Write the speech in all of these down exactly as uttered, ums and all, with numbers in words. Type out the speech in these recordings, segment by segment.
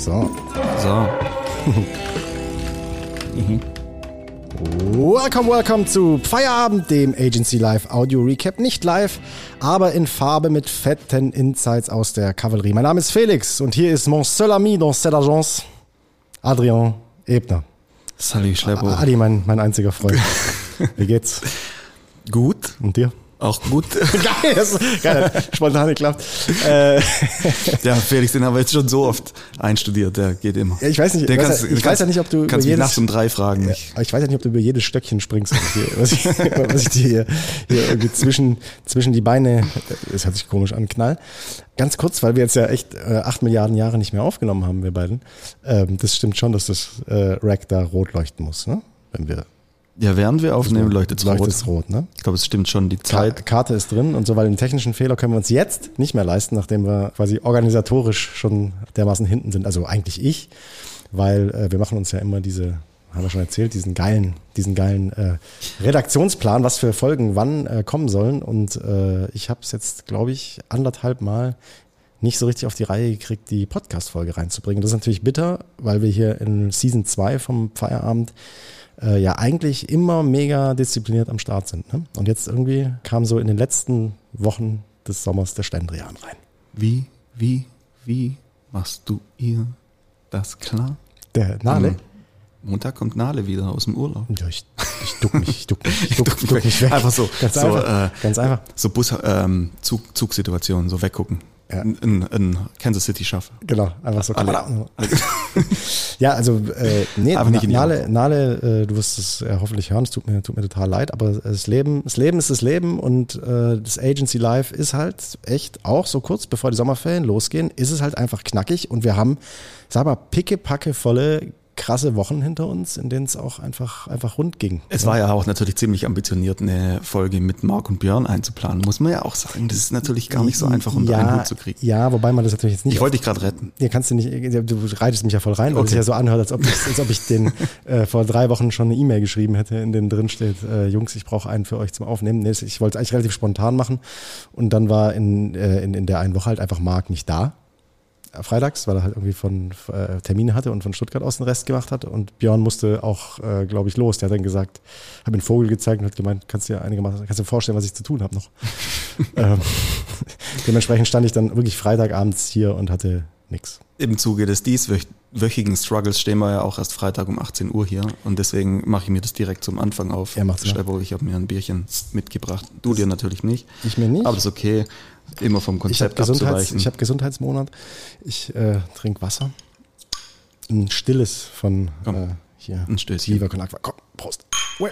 So. So. Welcome, welcome zu Feierabend, dem Agency Live Audio Recap. Nicht live, aber in Farbe mit fetten Insights aus der Kavallerie. Mein Name ist Felix und hier ist mon seul ami dans cette agence, Adrian Ebner. Salut, Schleppo. Adi, mein, mein einziger Freund. Wie geht's? Gut. Und dir? Auch gut. Geil, das ist geil, spontan geklappt. Äh, ja, Felix, den haben wir jetzt schon so oft einstudiert, der geht immer. Ja, ich weiß nicht, den weiß, kannst, ich kannst, weiß ja nicht, ob du kannst über mich jedes, nachts um drei fragen. Ja, ich weiß ja nicht, ob du über jedes Stöckchen springst, was ich, was ich, was ich dir hier, hier irgendwie zwischen, zwischen die Beine, das hört sich komisch an, knall. Ganz kurz, weil wir jetzt ja echt äh, acht Milliarden Jahre nicht mehr aufgenommen haben, wir beiden. Ähm, das stimmt schon, dass das äh, Rack da rot leuchten muss, ne? Wenn wir Ja, während wir aufnehmen, leuchtet es rot. Leuchtet's rot, ne? Ich glaube, es stimmt schon, die Zeit. Karte ist drin und so, weil den technischen Fehler können wir uns jetzt nicht mehr leisten, nachdem wir quasi organisatorisch schon dermaßen hinten sind. Also eigentlich ich, weil äh, wir machen uns ja immer diese, haben wir schon erzählt, diesen geilen, diesen geilen äh, Redaktionsplan, was für Folgen wann äh, kommen sollen. Und äh, ich habe es jetzt, glaube ich, anderthalb Mal nicht so richtig auf die Reihe gekriegt, die Podcast-Folge reinzubringen. Das ist natürlich bitter, weil wir hier in Season zwei vom Feierabend Äh, ja eigentlich immer mega diszipliniert am Start sind. Ne? Und jetzt irgendwie kam so in den letzten Wochen des Sommers der Schlendrian rein. Wie, wie, wie machst du ihr das klar? Der Nale? Am Montag kommt Nale wieder aus dem Urlaub. Ja, ich, ich duck mich, ich duck mich, ich duck, ich duck mich weg. Einfach so. Ganz so, einfach. Äh, Ganz einfach. So Bus, ähm, Zug, Zugsituationen, so weggucken. Ja. In, in, in Kansas City schaffen. Genau, einfach so. Alle. Ja, also äh, nee, Aber nicht in die Nale, Nale äh, du wirst es äh, hoffentlich hören, es tut mir, tut mir total leid, aber das Leben, das Leben ist das Leben und äh, das Agency Live ist halt echt auch so kurz bevor die Sommerferien losgehen, ist es halt einfach knackig und wir haben, sag mal, pickepacke volle krasse Wochen hinter uns, in denen es auch einfach, einfach rund ging. Es war ja auch natürlich ziemlich ambitioniert, eine Folge mit Marc und Björn einzuplanen, muss man ja auch sagen. Das ist natürlich gar nicht so einfach unter ja, einen Hut zu kriegen. Ja, wobei man das natürlich jetzt nicht... Ich wollte dich gerade retten. Ja, kannst du nicht, du reitest mich ja voll rein, weil okay. Es ja so anhört, als ob ich, als ob ich den äh, vor drei Wochen schon eine E-Mail geschrieben hätte, in dem drin steht, äh, Jungs, ich brauche einen für euch zum Aufnehmen. Nee, ich wollte es eigentlich relativ spontan machen und dann war in, äh, in, in der einen Woche halt einfach Marc nicht da. Freitags, weil er halt irgendwie von äh, Termine hatte und von Stuttgart aus den Rest gemacht hat und Björn musste auch, äh, glaube ich, los. Der hat dann gesagt, habe den Vogel gezeigt und hat gemeint, kannst du dir einigermaßen, kannst du dir vorstellen, was ich zu tun habe noch. ähm, dementsprechend stand ich dann wirklich Freitagabends hier und hatte nix. Im Zuge des dieswöchigen Struggles stehen wir ja auch erst Freitag um achtzehn Uhr hier und deswegen mache ich mir das direkt zum Anfang auf. Er macht's Schleppo, ich habe mir ein Bierchen mitgebracht. Du dir natürlich nicht. Ich mir nicht. Aber das ist okay. Immer vom Konzept ich abzuweichen. Ich habe Gesundheitsmonat. Ich äh, trinke Wasser. Ein stilles von äh, hier. Ein Stößchen. Viva Con Aqua. Komm, Prost.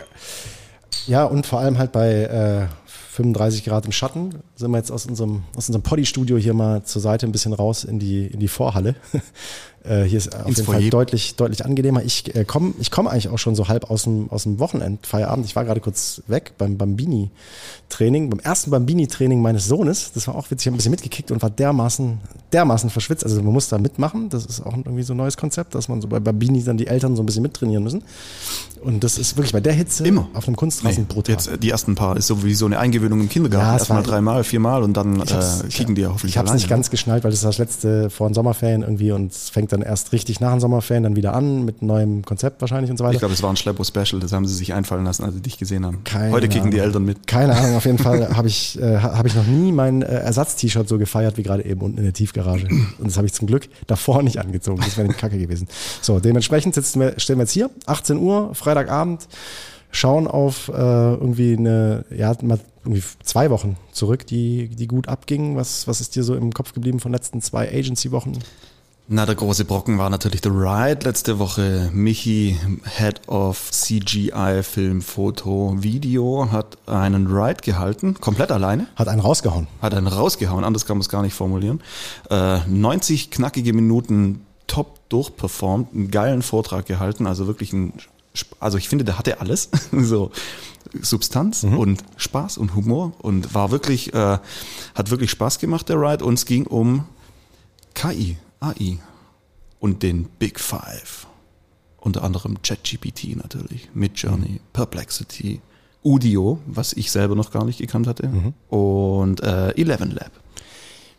Ja, und vor allem halt bei äh, fünfunddreißig Grad im Schatten sind wir jetzt aus unserem, aus unserem Poddy-Studio hier mal zur Seite ein bisschen raus in die, in die Vorhalle. äh, hier ist auf Ins jeden Foyer. Fall deutlich, deutlich angenehmer. Ich äh, komme ich komm eigentlich auch schon so halb aus dem, aus dem Wochenendfeierabend. Ich war gerade kurz weg beim Bambini-Training, beim ersten Bambini-Training meines Sohnes. Das war auch witzig. Ich habe ein bisschen mitgekickt und war dermaßen, dermaßen verschwitzt. Also man muss da mitmachen. Das ist auch irgendwie so ein neues Konzept, dass man so bei Bambini dann die Eltern so ein bisschen mittrainieren müssen. Und das ist wirklich bei der Hitze Immer. auf einem Kunstrasen nee, brutal. Jetzt die ersten paar ist so wie so eine Eingewöhnung im Kindergarten. Ja, Erstmal war- dreimal, viermal und dann äh, kicken die ja hoffentlich Ich habe es alleine. nicht ganz geschnallt, weil das ist das letzte vor den Sommerferien irgendwie und es fängt dann erst richtig nach den Sommerferien dann wieder an mit neuem Konzept wahrscheinlich und so weiter. Ich glaube, das war ein Schleppo-Special, das haben sie sich einfallen lassen, als sie dich gesehen haben. Keine Heute kicken die Ahnung. Eltern mit. Keine Ahnung, auf jeden Fall habe ich, äh, hab ich noch nie mein äh, Ersatz-T-Shirt so gefeiert wie gerade eben unten in der Tiefgarage. Und das habe ich zum Glück davor nicht angezogen. Das wäre eine Kacke gewesen. So, dementsprechend sitzen wir, stehen wir jetzt hier, achtzehn Uhr, Freitagabend, schauen auf äh, irgendwie eine, ja, mal irgendwie zwei Wochen zurück, die, die gut abgingen. Was, was ist dir so im Kopf geblieben von letzten zwei Agency-Wochen? Na, der große Brocken war natürlich The Ride letzte Woche. Michi, Head of C G I, Film, Foto, Video, hat einen Ride gehalten, komplett alleine. Hat einen rausgehauen. Hat einen rausgehauen, anders kann man es gar nicht formulieren. Äh, neunzig knackige Minuten top durchperformt, einen geilen Vortrag gehalten, also wirklich ein, also ich finde, der hatte alles, so Substanz mhm. und Spaß und Humor und war wirklich, äh, hat wirklich Spaß gemacht, der Ride, und es ging um K I. A I und den Big Five. Unter anderem ChatGPT natürlich, Midjourney, mhm. Perplexity, Udio, was ich selber noch gar nicht gekannt hatte, mhm. und äh, Eleven Lab.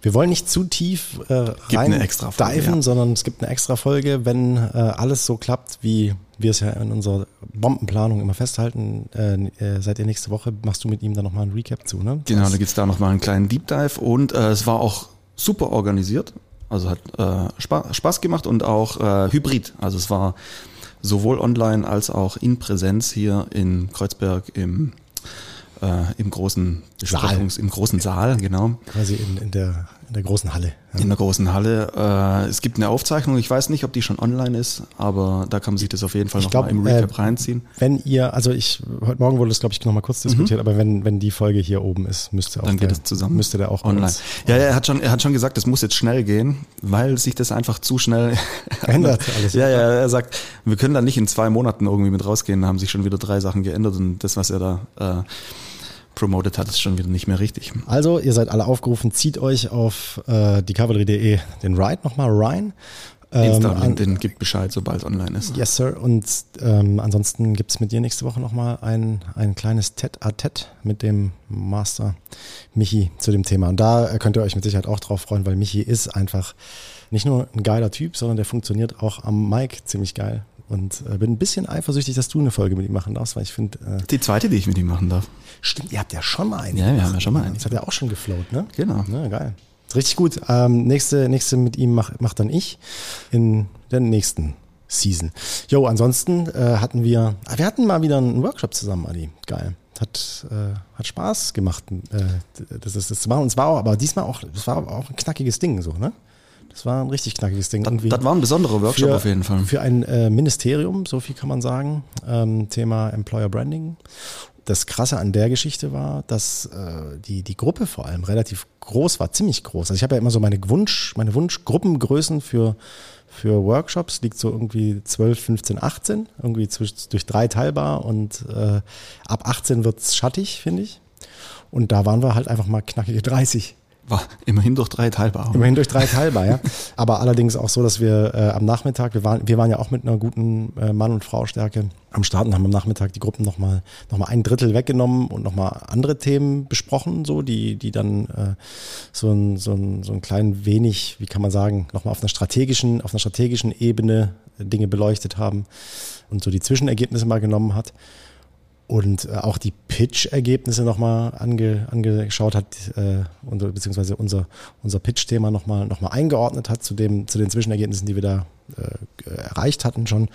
Wir wollen nicht zu tief äh, rein eine extra Folge, diven, ja. sondern es gibt eine extra Folge, wenn äh, alles so klappt, wie wir es ja in unserer Bombenplanung immer festhalten. Äh, äh, seid ihr nächste Woche, machst du mit ihm dann nochmal einen Recap zu, ne? Genau, da gibt's da nochmal einen kleinen Deep Dive und äh, es war auch super organisiert, also hat äh, Spaß, Spaß gemacht und auch äh, hybrid, also es war sowohl online als auch in Präsenz hier in Kreuzberg im äh, im großen Bestattungs-, im großen Saal, genau. Quasi in, in, der, in der großen Halle. Ja. In der großen Halle. Äh, es gibt eine Aufzeichnung, ich weiß nicht, ob die schon online ist, aber da kann man sich das auf jeden Fall nochmal im Recap äh, reinziehen. Wenn ihr, also ich, heute Morgen wurde das, glaube ich, nochmal kurz diskutiert, mhm. aber wenn, wenn die Folge hier oben ist, müsste auch Dann geht der, es zusammen. Müsste der auch online. Ja, ja, er hat schon, er hat schon gesagt, das muss jetzt schnell gehen, weil sich das einfach zu schnell ändert. Alles. Ja, ja, er sagt, wir können da nicht in zwei Monaten irgendwie mit rausgehen, da haben sich schon wieder drei Sachen geändert und das, was er da äh, promoted hat, ist schon wieder nicht mehr richtig. Also, ihr seid alle aufgerufen, zieht euch auf äh, die Kavallerie punkt de den Ride nochmal rein. Insta, ähm, LinkedIn gibt Bescheid, sobald online ist. Yes, sir. Und ähm, ansonsten gibt es mit dir nächste Woche nochmal ein, ein kleines Tête-à-Tête mit dem Master Michi zu dem Thema. Und da könnt ihr euch mit Sicherheit auch drauf freuen, weil Michi ist einfach nicht nur ein geiler Typ, sondern der funktioniert auch am Mic ziemlich geil. Und äh, bin ein bisschen eifersüchtig, dass du eine Folge mit ihm machen darfst, weil ich finde... Äh, die zweite, die ich mit ihm machen darf. Stimmt, ihr habt ja schon mal eine. Ja, wir haben ja schon mal eine. Das hat ja auch schon geflowt, ne? Genau. Ja, geil. Richtig gut. Ähm, nächste, nächste mit ihm macht mach dann ich in der nächsten Season. Jo, ansonsten äh, hatten wir... Wir hatten mal wieder einen Workshop zusammen, Adi. Geil. Hat, äh, hat Spaß gemacht, äh, das, ist, das zu machen. Und es war auch, aber diesmal auch, es war auch ein knackiges Ding, so, ne? Das war ein richtig knackiges Ding. Das, das war ein besonderer Workshop für, auf jeden Fall. Für ein äh, Ministerium, so viel kann man sagen, ähm, Thema Employer Branding. Das Krasse an der Geschichte war, dass äh, die, die Gruppe vor allem relativ groß war, ziemlich groß. Also ich habe ja immer so meine Wunsch, meine Wunschgruppengrößen für, für Workshops, liegt so irgendwie zwölf, fünfzehn, achtzehn, irgendwie zwischen, durch drei teilbar und äh, ab achtzehn wird's schattig, finde ich. Und da waren wir halt einfach mal knackige dreißig. War immerhin durch drei teilbar. Immerhin durch drei teilbar, ja. Aber allerdings auch so, dass wir äh, am Nachmittag, wir waren, wir waren ja auch mit einer guten äh, Mann- und Frau-Stärke am Start und haben am Nachmittag die Gruppen nochmal noch mal ein Drittel weggenommen und nochmal andere Themen besprochen, so die die dann äh, so ein so ein so ein klein wenig, wie kann man sagen, nochmal auf einer strategischen auf einer strategischen Ebene Dinge beleuchtet haben und so die Zwischenergebnisse mal genommen hat. Und äh, auch die Pitch-Ergebnisse nochmal ange, angeschaut hat, äh, und, beziehungsweise unser, unser Pitch-Thema nochmal noch mal eingeordnet hat zu, dem, zu den Zwischenergebnissen, die wir da äh, erreicht hatten schon.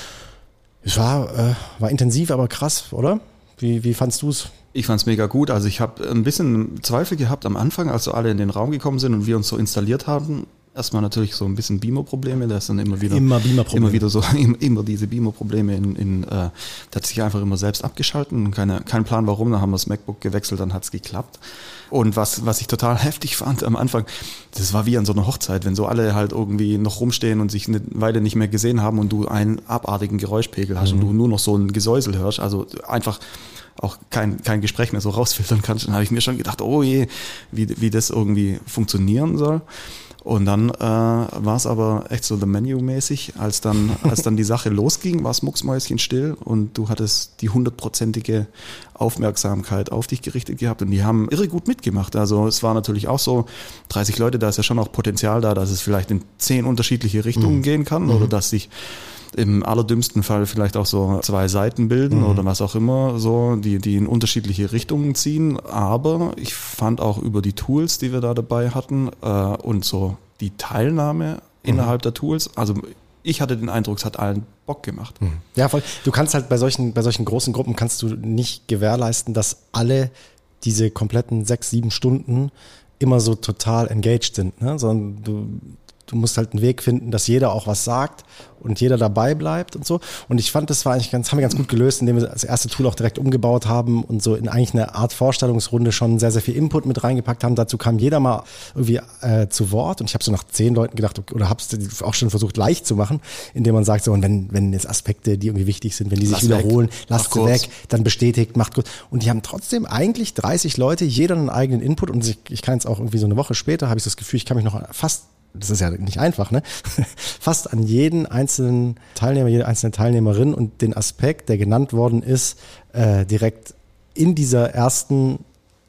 Es war, äh, war intensiv, aber krass, oder? Wie, wie fandst du es? Ich fand es mega gut. Also ich habe ein bisschen Zweifel gehabt am Anfang, als so alle in den Raum gekommen sind und wir uns so installiert haben. Erstmal natürlich so ein bisschen Beamer-Probleme, da ist dann immer wieder immer, Beamer-Probleme. immer wieder so immer diese Beamer-Probleme in, in äh, da hat sich einfach immer selbst abgeschalten, keine, kein Plan warum, dann haben wir das MacBook gewechselt, dann hat's geklappt. Und was was ich total heftig fand am Anfang, das war wie an so einer Hochzeit, wenn so alle halt irgendwie noch rumstehen und sich eine Weile nicht mehr gesehen haben und du einen abartigen Geräuschpegel hast mhm. und du nur noch so ein Gesäusel hörst, also einfach auch kein kein Gespräch mehr so rausfiltern kannst, dann habe ich mir schon gedacht, oh je, wie wie das irgendwie funktionieren soll. Und dann äh, war es aber echt so The Menu-mäßig, als dann, als dann die Sache losging, war es mucksmäuschenstill und du hattest die hundertprozentige Aufmerksamkeit auf dich gerichtet gehabt und die haben irre gut mitgemacht. Also es war natürlich auch so, dreißig Leute, da ist ja schon auch Potenzial da, dass es vielleicht in zehn unterschiedliche Richtungen mhm. gehen kann mhm. oder dass sich im allerdümmsten Fall vielleicht auch so zwei Seiten bilden mhm. oder was auch immer, so die die in unterschiedliche Richtungen ziehen. Aber ich fand auch über die Tools, die wir da dabei hatten äh, und so die Teilnahme mhm. innerhalb der Tools, also ich hatte den Eindruck, es hat allen Bock gemacht. Mhm. Ja, voll. Du kannst halt bei solchen bei solchen großen Gruppen kannst du nicht gewährleisten, dass alle diese kompletten sechs, sieben Stunden immer so total engaged sind, ne? Sondern du Du musst halt einen Weg finden, dass jeder auch was sagt und jeder dabei bleibt und so. Und ich fand, das war eigentlich ganz, haben wir ganz gut gelöst, indem wir das erste Tool auch direkt umgebaut haben und so in eigentlich eine Art Vorstellungsrunde schon sehr, sehr viel Input mit reingepackt haben. Dazu kam jeder mal irgendwie äh, zu Wort und ich habe so nach zehn Leuten gedacht, okay, oder habe es auch schon versucht leicht zu machen, indem man sagt so, und wenn, wenn jetzt Aspekte, die irgendwie wichtig sind, wenn die sich Lass wiederholen, weg. lasst sie weg, dann bestätigt, macht kurz. Und die haben trotzdem eigentlich dreißig Leute, jeder einen eigenen Input und ich, ich kann jetzt auch irgendwie so eine Woche später, habe ich das Gefühl, ich kann mich noch fast das ist ja nicht einfach, ne? Fast an jeden einzelnen Teilnehmer, jede einzelne Teilnehmerin und den Aspekt, der genannt worden ist, äh, direkt in dieser ersten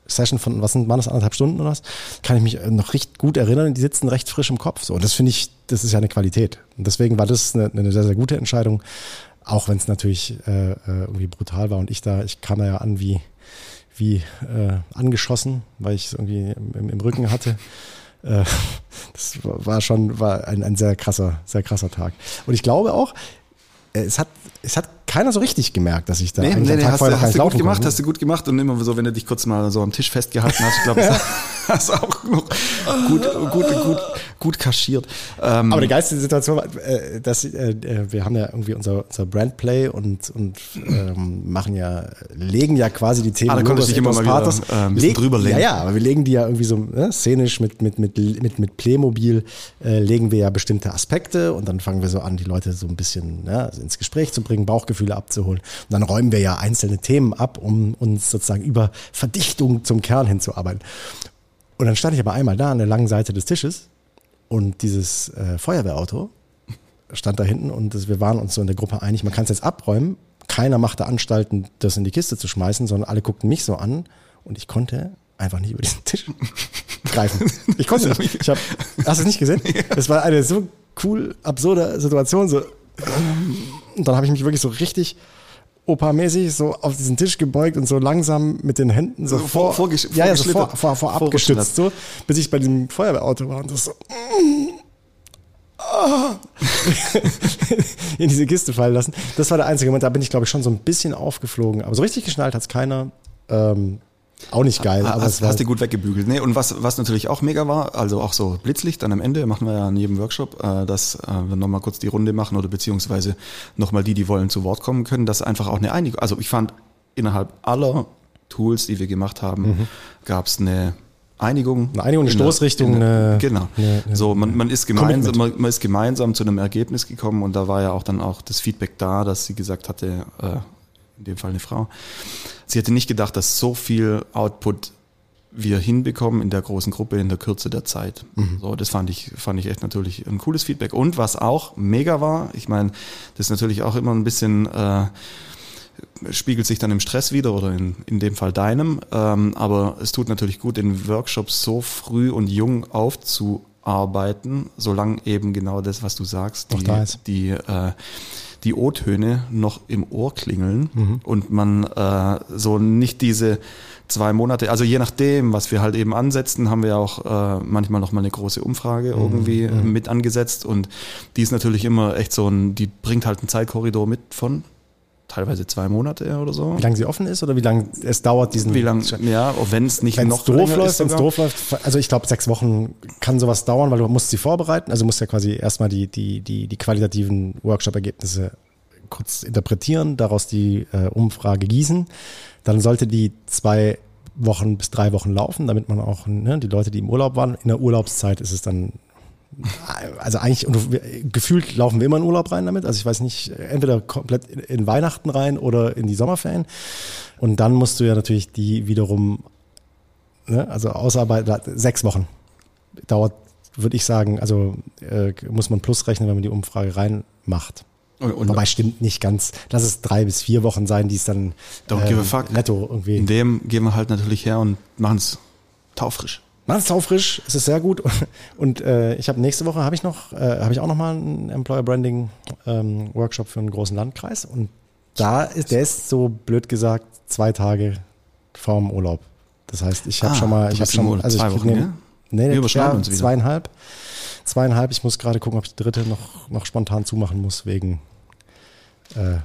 Session von, was sind, waren das, anderthalb Stunden oder was, kann ich mich noch recht gut erinnern, die sitzen recht frisch im Kopf. So. Und das finde ich, das ist ja eine Qualität. Und deswegen war das eine, eine sehr, sehr gute Entscheidung, auch wenn es natürlich äh, irgendwie brutal war und ich da, ich kam da ja an wie, wie äh, angeschossen, weil ich es irgendwie im, im Rücken hatte. äh, das war schon war ein, ein sehr krasser, sehr krasser Tag. Und ich glaube auch, es hat, es hat keiner so richtig gemerkt, dass ich da nee, eigentlich nee, am nee, Tag hast, vorher du, noch hast gar du nicht gut gemacht, konnte. hast du gut gemacht und immer so, wenn du dich kurz mal so am Tisch festgehalten hast, ich glaube, das hast du auch noch gut, gut, gut, gut kaschiert. Ähm, Aber die geilste Situation war, äh, dass äh, wir haben ja irgendwie unser, unser Brandplay und, und ähm, machen ja, legen ja quasi die Themen ah, da konnte ich dich immer mal wieder Paters, äh, ein bisschen leg, drüber legen. Ja, ja, aber wir legen die ja irgendwie so ne, szenisch mit, mit, mit, mit, mit Playmobil, äh, legen wir ja bestimmte Aspekte und dann fangen wir so an, die Leute so ein bisschen ne, ins Gespräch zu bringen, Bauchgefühle abzuholen. Und dann räumen wir ja einzelne Themen ab, um uns sozusagen über Verdichtung zum Kern hinzuarbeiten. Und dann stand ich aber einmal da an der langen Seite des Tisches und dieses äh, Feuerwehrauto stand da hinten und das, wir waren uns so in der Gruppe einig, man kann es jetzt abräumen, keiner machte Anstalten, das in die Kiste zu schmeißen, sondern alle guckten mich so an und ich konnte einfach nicht über diesen Tisch greifen. Ich konnte nicht. Ich hab, hast du es nicht gesehen? Das war eine so cool, absurde Situation. So. Und dann habe ich mich wirklich so richtig Opa-mäßig so auf diesen Tisch gebeugt und so langsam mit den Händen so, so vor, vor, vor, ja, ja, so vor, vor, vor abgestützt, so, bis ich bei diesem Feuerwehrauto war und das so in diese Kiste fallen lassen. Das war der einzige Moment, da bin ich glaube ich schon so ein bisschen aufgeflogen, aber so richtig geschnallt hat es keiner. Ähm, Auch nicht geil. Ha, aber hast, es war hast du gut weggebügelt. Nee, und was, was natürlich auch mega war, also auch so Blitzlicht dann am Ende, machen wir ja in jedem Workshop, äh, dass äh, wir nochmal kurz die Runde machen oder beziehungsweise nochmal die, die wollen, zu Wort kommen können, dass einfach auch eine Einigung, also ich fand, innerhalb aller Tools, die wir gemacht haben, mhm. gab es eine Einigung. Eine Einigung, eine Stoßrichtung. Eine, eine, genau. Eine, eine, so, man, man, ist gemeinsam, man, man ist gemeinsam zu einem Ergebnis gekommen und da war ja auch dann auch das Feedback da, dass sie gesagt hatte, äh, in dem Fall eine Frau, sie hätte nicht gedacht, dass so viel Output wir hinbekommen in der großen Gruppe in der Kürze der Zeit. Mhm. So, das fand ich, fand ich echt natürlich ein cooles Feedback. Und was auch mega war, ich meine, das ist natürlich auch immer ein bisschen, äh, spiegelt sich dann im Stress wieder oder in, in dem Fall deinem, ähm, aber es tut natürlich gut, in Workshops so früh und jung aufzuarbeiten, solange eben genau das, was du sagst, die, da ist. die, äh, die O-Töne noch im Ohr klingeln mhm. und man äh, so nicht diese zwei Monate, also je nachdem, was wir halt eben ansetzen, haben wir auch äh, manchmal noch mal eine große Umfrage mhm. irgendwie mhm. mit angesetzt und die ist natürlich immer echt so ein, die bringt halt einen Zeitkorridor mit von teilweise zwei Monate oder so. Wie lange sie offen ist oder wie lange es dauert, diesen... Wie lange, ja, wenn es nicht wenn's noch doof läuft, wenn es doof läuft, also ich glaube, sechs Wochen kann sowas dauern, weil du musst sie vorbereiten, also musst ja quasi erstmal die, die, die, die qualitativen Workshop-Ergebnisse kurz interpretieren, daraus die äh, Umfrage gießen. Dann sollte die zwei Wochen bis drei Wochen laufen, damit man auch, ne, die Leute, die im Urlaub waren, in der Urlaubszeit ist es dann, also eigentlich, und gefühlt laufen wir immer in Urlaub rein damit, also ich weiß nicht, entweder komplett in, in Weihnachten rein oder in die Sommerferien. Und dann musst du ja natürlich die wiederum, ne, also ausarbeiten, sechs Wochen dauert, würde ich sagen, also äh, muss man plus rechnen, wenn man die Umfrage reinmacht. Und, und Wobei stimmt nicht ganz. Lass es drei bis vier Wochen sein, die es dann don't give a fuck. netto irgendwie. In dem gehen wir halt natürlich her und machen es taufrisch. Machen es taufrisch, es ist sehr gut. Und äh, ich habe nächste Woche habe ich noch, äh, habe ich auch noch mal einen Employer Branding ähm, Workshop für einen großen Landkreis. Und da ist, der ist so blöd gesagt zwei Tage vorm Urlaub. Das heißt, ich habe ah, schon mal, ich habe schon, also zwei ich Wochen, nehm, ja? nee, Wir überschneiden ja, uns wieder. zweieinhalb. Zweieinhalb, ich muss gerade gucken, ob ich die dritte noch, noch spontan zumachen muss, wegen äh,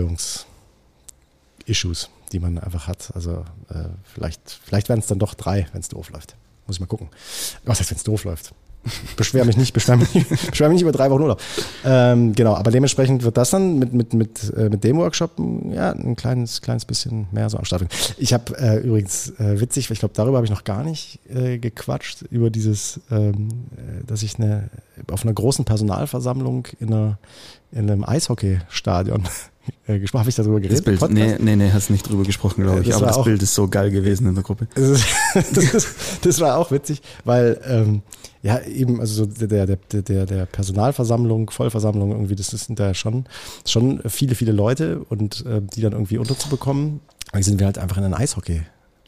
Betreuungs-Issues, die man einfach hat. Also äh, vielleicht, vielleicht werden es dann doch drei, wenn es doof läuft. Muss ich mal gucken. Was heißt, wenn es doof läuft? Beschwer mich nicht, beschwer mich nicht, beschwer mich nicht über drei Wochen Urlaub. Ähm, genau, aber dementsprechend wird das dann mit, mit, mit, äh, mit dem Workshop ja, ein kleines, kleines bisschen mehr so am Start. Ich habe äh, übrigens äh, witzig, ich glaube, darüber habe ich noch gar nicht äh, gequatscht, über dieses, ähm, dass ich eine, auf einer großen Personalversammlung in, einer, in einem Eishockeystadion äh, gesprochen, habe ich darüber geredet? Das Bild, nee, nee, nee, hast nicht drüber gesprochen, glaube ich, das aber das auch, Bild ist so geil gewesen in der Gruppe. das, das, das war auch witzig, weil ähm, ja, eben, also so der, der, der, der Personalversammlung, Vollversammlung irgendwie, das sind da schon, schon viele, viele Leute und äh, die dann irgendwie unterzubekommen. Dann sind wir halt einfach in ein Eishockey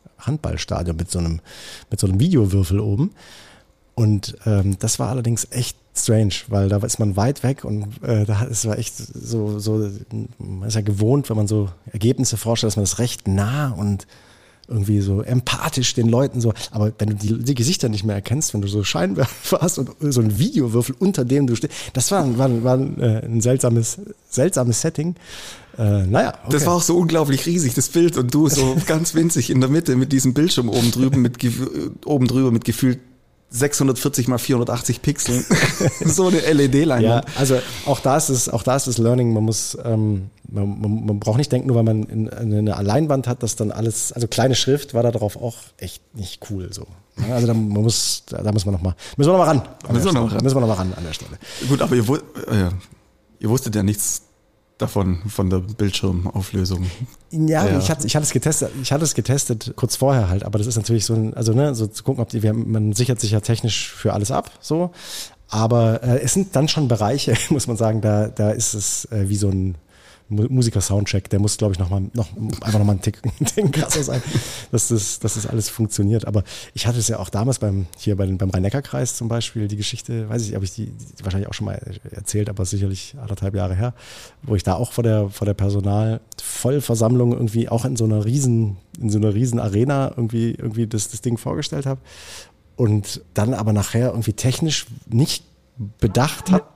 Handballstadion mit so einem, mit so einem Videowürfel oben. Und ähm, das war allerdings echt strange, weil da ist man weit weg und äh, da es war echt so, so, man ist ja gewohnt, wenn man so Ergebnisse vorstellt, dass man das recht nah und irgendwie so empathisch den Leuten so, aber wenn du die, die Gesichter nicht mehr erkennst, wenn du so Scheinwerfer hast und so ein Videowürfel, unter dem du stehst, das war, war, war ein, äh, ein seltsames, seltsames Setting. Äh, naja, okay. Das war auch so unglaublich riesig, das Bild, und du so ganz winzig in der Mitte mit diesem Bildschirm oben drüben, mit oben drüber mit gefühlt sechshundertvierzig mal vierhundertachtzig Pixeln. So eine L E D-Leinwand. Ja, also auch da ist es, auch da ist das Learning, man muss, ähm, man, man, man braucht nicht denken, nur weil man in, in eine Leinwand hat, dass dann alles, also kleine Schrift war da drauf auch echt nicht cool so. Ja, also da, man muss, da, da muss man noch mal, müssen wir noch mal ran. Müssen wir noch mal ran. Müssen wir noch mal ran an der Stelle. Gut, aber ihr, äh, ihr wusstet ja nichts davon, von der Bildschirmauflösung. Ja, ja. ich hatte, ich hatte es getestet, ich hatte es getestet kurz vorher halt, aber das ist natürlich so ein, also ne, so zu gucken, ob die, wir, man sichert sich ja technisch für alles ab, so. Aber äh, es sind dann schon Bereiche, muss man sagen, da, da ist es äh, wie so ein Musiker-Soundcheck, der muss, glaube ich, noch mal, noch, einfach noch mal einen Tick, einen Tick krasser sein, dass das, dass das alles funktioniert. Aber ich hatte es ja auch damals beim, hier bei den, beim Rhein-Neckar-Kreis zum Beispiel, die Geschichte, weiß ich nicht, habe ich die, die wahrscheinlich auch schon mal erzählt, aber sicherlich anderthalb Jahre her, wo ich da auch vor der, vor der Personalvollversammlung irgendwie auch in so einer riesen, in so einer riesen Arena irgendwie, irgendwie das, das Ding vorgestellt habe und dann aber nachher irgendwie technisch nicht bedacht habe.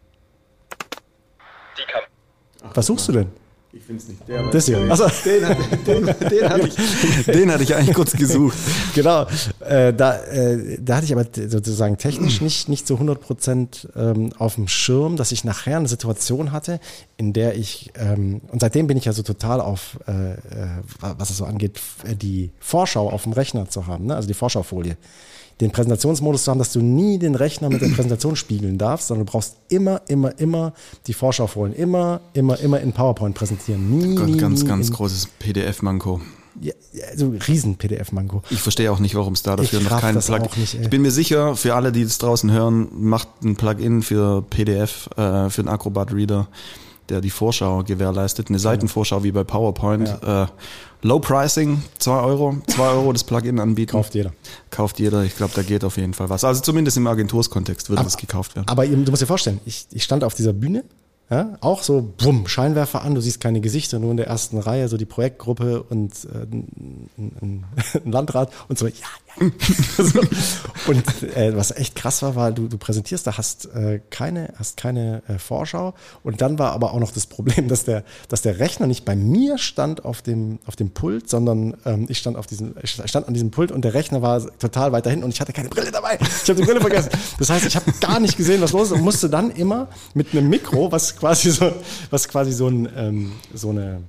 Was suchst du denn? Ich finde es nicht. Der das hier. Also, den, den, den, hatte ich, den hatte ich eigentlich kurz gesucht. Genau. Äh, da, äh, da hatte ich aber sozusagen technisch nicht, nicht zu hundert Prozent ähm, auf dem Schirm, dass ich nachher eine Situation hatte, in der ich, ähm, und seitdem bin ich ja so total auf, äh, was es so angeht, die Vorschau auf dem Rechner zu haben, ne? Also die Vorschaufolie. Den Präsentationsmodus zu haben, dass du nie den Rechner mit der Präsentation spiegeln darfst, sondern du brauchst immer, immer, immer die Vorschaufolien, immer, immer, immer in PowerPoint präsentieren. Nie, Gott, nie, ganz, nie ganz in, großes P D F-Manko. Ja, so riesen P D F-Manko. Ich verstehe auch nicht, warum es da dafür ich noch keinen Plugin gibt. Ich bin mir sicher, für alle, die das draußen hören, macht ein Plugin für P D F, äh, für den Acrobat Reader, der die Vorschau gewährleistet. Eine Seitenvorschau wie bei PowerPoint. Ja. Äh, Low Pricing, zwei Euro, zwei Euro das Plugin anbieten. Kauft jeder. Kauft jeder. Ich glaube, da geht auf jeden Fall was. Also zumindest im Agenturskontext würde aber, das gekauft werden. Aber du musst dir vorstellen, ich, ich stand auf dieser Bühne, ja, auch so, bumm, Scheinwerfer an, du siehst keine Gesichter, nur in der ersten Reihe, so die Projektgruppe und äh, ein, ein, ein Landrat und so, ja, ja. so. Und äh, was echt krass war, war, du, du präsentierst, da hast äh, keine, hast keine äh, Vorschau und dann war aber auch noch das Problem, dass der, dass der Rechner nicht bei mir stand auf dem, auf dem Pult, sondern ähm, ich stand auf diesem, ich stand an diesem Pult und der Rechner war total weiter hinten und ich hatte keine Brille dabei. Ich habe die Brille vergessen. Das heißt, ich habe gar nicht gesehen, was los ist und musste dann immer mit einem Mikro, was quasi so, was quasi so ein, ähm, so eine,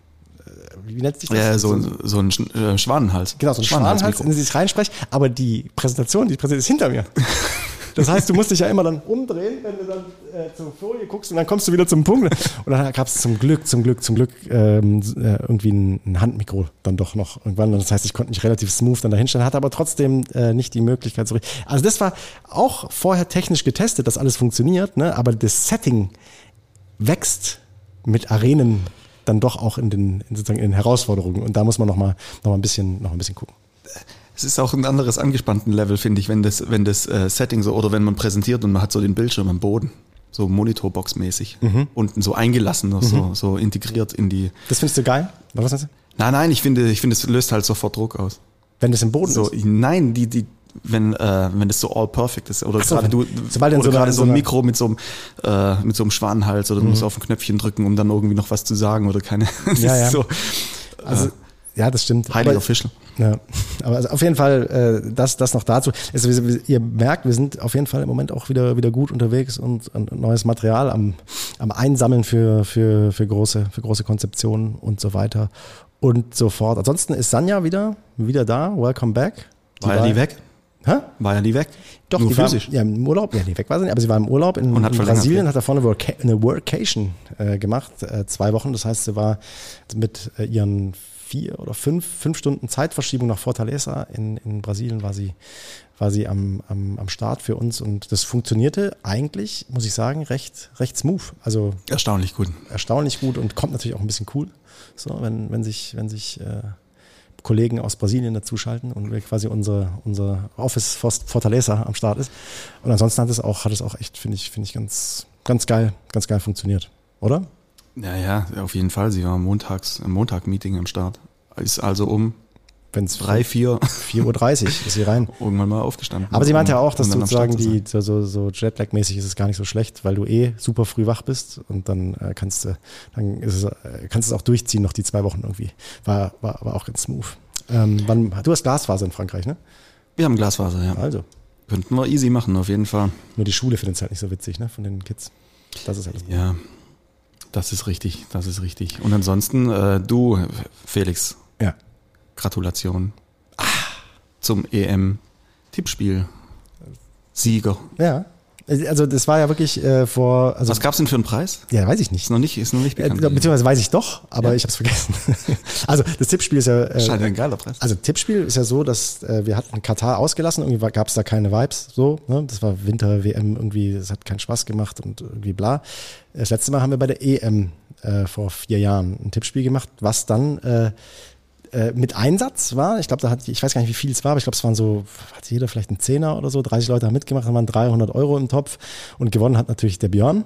wie nennt sich das? Ja, so, so, so ein äh, Schwanenhals. Genau, so ein Schwanenhals, in den ich reinspreche, aber die Präsentation, die Präsentation ist hinter mir. Das heißt, du musst dich ja immer dann umdrehen, wenn du dann äh, zur Folie guckst und dann kommst du wieder zum Punkt. Und dann gab es zum Glück, zum Glück, zum Glück ähm, irgendwie ein, ein Handmikro dann doch noch irgendwann. Und das heißt, ich konnte mich relativ smooth dann dahinstellen, hatte aber trotzdem äh, nicht die Möglichkeit zurück. Also das war auch vorher technisch getestet, dass alles funktioniert, ne? Aber das Setting wächst mit Arenen dann doch auch in den, in sozusagen in den Herausforderungen. Und da muss man noch mal, noch mal ein bisschen, noch ein bisschen gucken. Es ist auch ein anderes angespannten Level, finde ich, wenn das, wenn das äh, Setting so, oder wenn man präsentiert und man hat so den Bildschirm am Boden, so Monitorbox-mäßig, mhm. unten so eingelassen, mhm. so, so integriert in die. Das findest du geil? Was meinst du? Nein, nein, ich finde, ich finde, es löst halt sofort Druck aus. Wenn das im Boden so, ist? Nein, die, die, wenn, äh, wenn das so all perfect ist, oder so, gerade du, sobald oder so gerade so ein eine, Mikro mit so einem, äh, mit so einem Schwanenhals, oder du mhm. musst auf ein Knöpfchen drücken, um dann irgendwie noch was zu sagen, oder keine. Das ja, ist ja. so. Also, äh, ja, das stimmt. Heiliger Fischl. Ja, aber also auf jeden Fall äh, das, das noch dazu. Also, ihr merkt, wir sind auf jeden Fall im Moment auch wieder wieder gut unterwegs und, und neues Material am, am Einsammeln für, für, für, große, für große Konzeptionen und so weiter und so fort. Ansonsten ist Sanja wieder, wieder da. Welcome back. Die war ja nie weg? Hä? War ja nie weg? Doch, nur die physisch. War, ja, im Urlaub, ja, nie weg war sie nicht, aber sie war im Urlaub in, und hat in Brasilien, ja. hat da vorne eine Workation äh, gemacht, äh, zwei Wochen. Das heißt, sie war mit äh, ihren vier oder fünf, fünf Stunden Zeitverschiebung nach Fortaleza in, in Brasilien war sie, war sie am, am, am Start für uns und das funktionierte eigentlich, muss ich sagen, recht, recht smooth. Also erstaunlich gut. Erstaunlich gut und kommt natürlich auch ein bisschen cool, so, wenn, wenn sich, wenn sich äh, Kollegen aus Brasilien dazuschalten und wir quasi unsere, unser Office Fortaleza am Start ist. Und ansonsten hat es auch, hat es auch echt, finde ich, finde ich ganz, ganz geil, ganz geil funktioniert, oder? Ja, ja, auf jeden Fall. Sie war montags, im Montag-Meeting am Start. Ist also um Wenn's drei, vier, vier Uhr dreißig ist sie rein. irgendwann mal aufgestanden. Aber sie meinte ja auch, dass um dann am sozusagen Start zu sein. die, so, so, so Jetlag-mäßig ist es gar nicht so schlecht, weil du eh super früh wach bist und dann äh, kannst du, dann ist es, äh, kannst du es auch durchziehen, noch die zwei Wochen irgendwie. War, war, war auch ganz smooth. Ähm, wann, du hast Glasfaser in Frankreich, ne? Wir haben Glasfaser, ja. Also. Könnten wir easy machen, auf jeden Fall. Nur die Schule findet es halt nicht so witzig, ne? Von den Kids. Das ist halt das Problem. Ja, das ist richtig, das ist richtig. Und ansonsten, äh, du, Felix, Ja. Gratulation ah. zum E M-Tippspiel-Sieger. Ja. Also das war ja wirklich äh, vor... Also, Was gab's denn für einen Preis? ja, weiß ich nicht. Ist noch nicht, ist noch nicht Äh, bekannt. beziehungsweise weiß ich doch, aber Ja. ich habe es vergessen. Also das Tippspiel ist ja... Äh, Scheint ein geiler Preis. Also Tippspiel ist ja so, dass äh, wir hatten Katar ausgelassen, irgendwie gab es da keine Vibes, so, ne? Das war Winter-W M irgendwie, das hat keinen Spaß gemacht und irgendwie bla. Das letzte Mal haben wir bei der E M äh, vor vier Jahren ein Tippspiel gemacht, was dann äh, äh, mit Einsatz war. Ich glaube, da hat, ich weiß gar nicht, wie viel es war, aber ich glaube, es waren so, hat jeder vielleicht einen Zehner oder so, dreißig Leute haben mitgemacht, dann waren dreihundert Euro im Topf und gewonnen hat natürlich der Björn.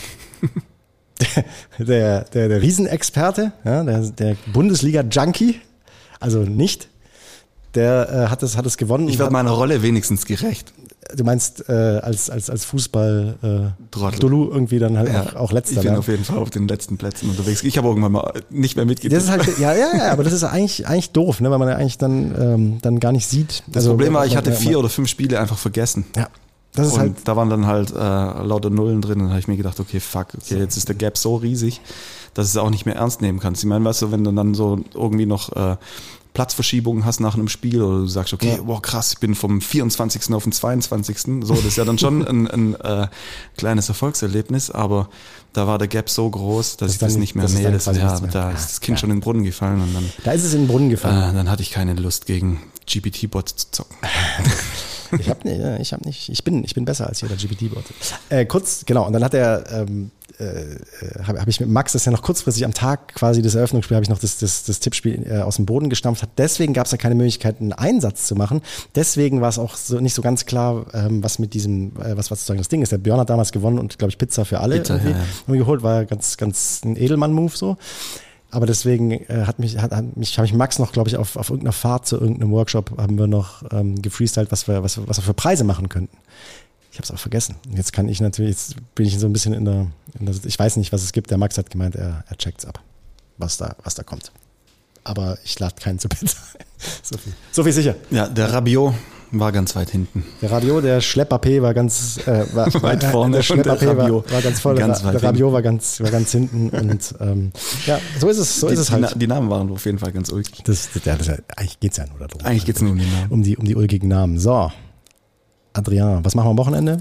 der, der, der Riesenexperte, ja, der, der Bundesliga-Junkie, also nicht, der äh, hat es hat es gewonnen. Ich werde meiner Rolle wenigstens gerecht. Du meinst äh, als als als Fußball äh, Trottel. Dolu irgendwie dann halt Ja, auch, auch letzter. Ich bin ja. auf jeden Fall auf den letzten Plätzen unterwegs. Ich habe irgendwann mal nicht mehr mitgetippt. Das ist halt ja ja ja, aber das ist eigentlich eigentlich doof, ne, weil man ja eigentlich dann ähm, dann gar nicht sieht. Das Problem war, ich hatte man- vier oder fünf Spiele einfach vergessen. Ja, das ist Und halt da waren dann halt äh, lauter Nullen drin und da habe ich mir gedacht, okay, fuck, okay, jetzt ist der Gap so riesig, dass du es auch nicht mehr ernst nehmen kannst. Ich meine, weißt du, wenn du dann so irgendwie noch äh, Platzverschiebungen hast nach einem Spiel oder du sagst, okay, Ja. boah krass, ich bin vom vierundzwanzigsten auf den zweiundzwanzigsten So, das ist ja dann schon ein, ein äh, kleines Erfolgserlebnis, aber da war der Gap so groß, dass Das ich das dann- nicht mehr, das ist nee, dann das, quasi ja, nichts mehr. da Ja. ist das Kind Ja. schon in den Brunnen gefallen und dann, da ist es in den Brunnen gefallen. äh, dann hatte ich keine Lust gegen G P T-Bots zu zocken. Ich habe nicht, ich habe nicht, ich bin, ich bin besser als jeder G P T-Bot. Äh, kurz, genau. Und dann hat er, ähm, äh, habe hab ich mit Max, das ist ja noch kurzfristig am Tag quasi des Eröffnungsspiels, habe ich noch das, das, das Tippspiel äh, aus dem Boden gestampft. Hat deswegen gab es ja keine Möglichkeit, einen Einsatz zu machen. Deswegen war es auch so nicht so ganz klar, ähm, was mit diesem, äh, was was sozusagen das Ding ist. Der Björn hat damals gewonnen und glaube ich Pizza für alle Pizza, irgendwie, ja, ja. irgendwie geholt, war ja ganz, ganz ein Edelmann-Move so. Aber deswegen äh, hat mich, hat, hat mich, habe ich Max noch, glaube ich, auf, auf irgendeiner Fahrt zu irgendeinem Workshop haben wir noch ähm, gefreestylt, was wir, was, wir- was wir für Preise machen könnten. Ich habe es auch vergessen. Jetzt kann ich natürlich, jetzt bin ich so ein bisschen in der, in der, ich weiß nicht, was es gibt. Der Max hat gemeint, er, er checkt's ab, was da, was da kommt. Aber ich lade keinen zu Pizza ein. So viel, so viel sicher. Ja, der Rabiot war ganz weit hinten. Der Rabiot, der Schlepper P war ganz äh, war, Weit war, vorne der Schlepper und der P war, Rabiot war ganz voll. ganz der weit der Rabiot war ganz, war ganz hinten und ähm, ja, so ist es, so die, ist es die, halt. Na- die Namen waren auf jeden Fall ganz ulkig. Das, das, ja, das, eigentlich geht's ja nur darum. Eigentlich geht's nur um die Namen. Um die, um die ulkigen Namen. So, Adrian, was machen wir am Wochenende?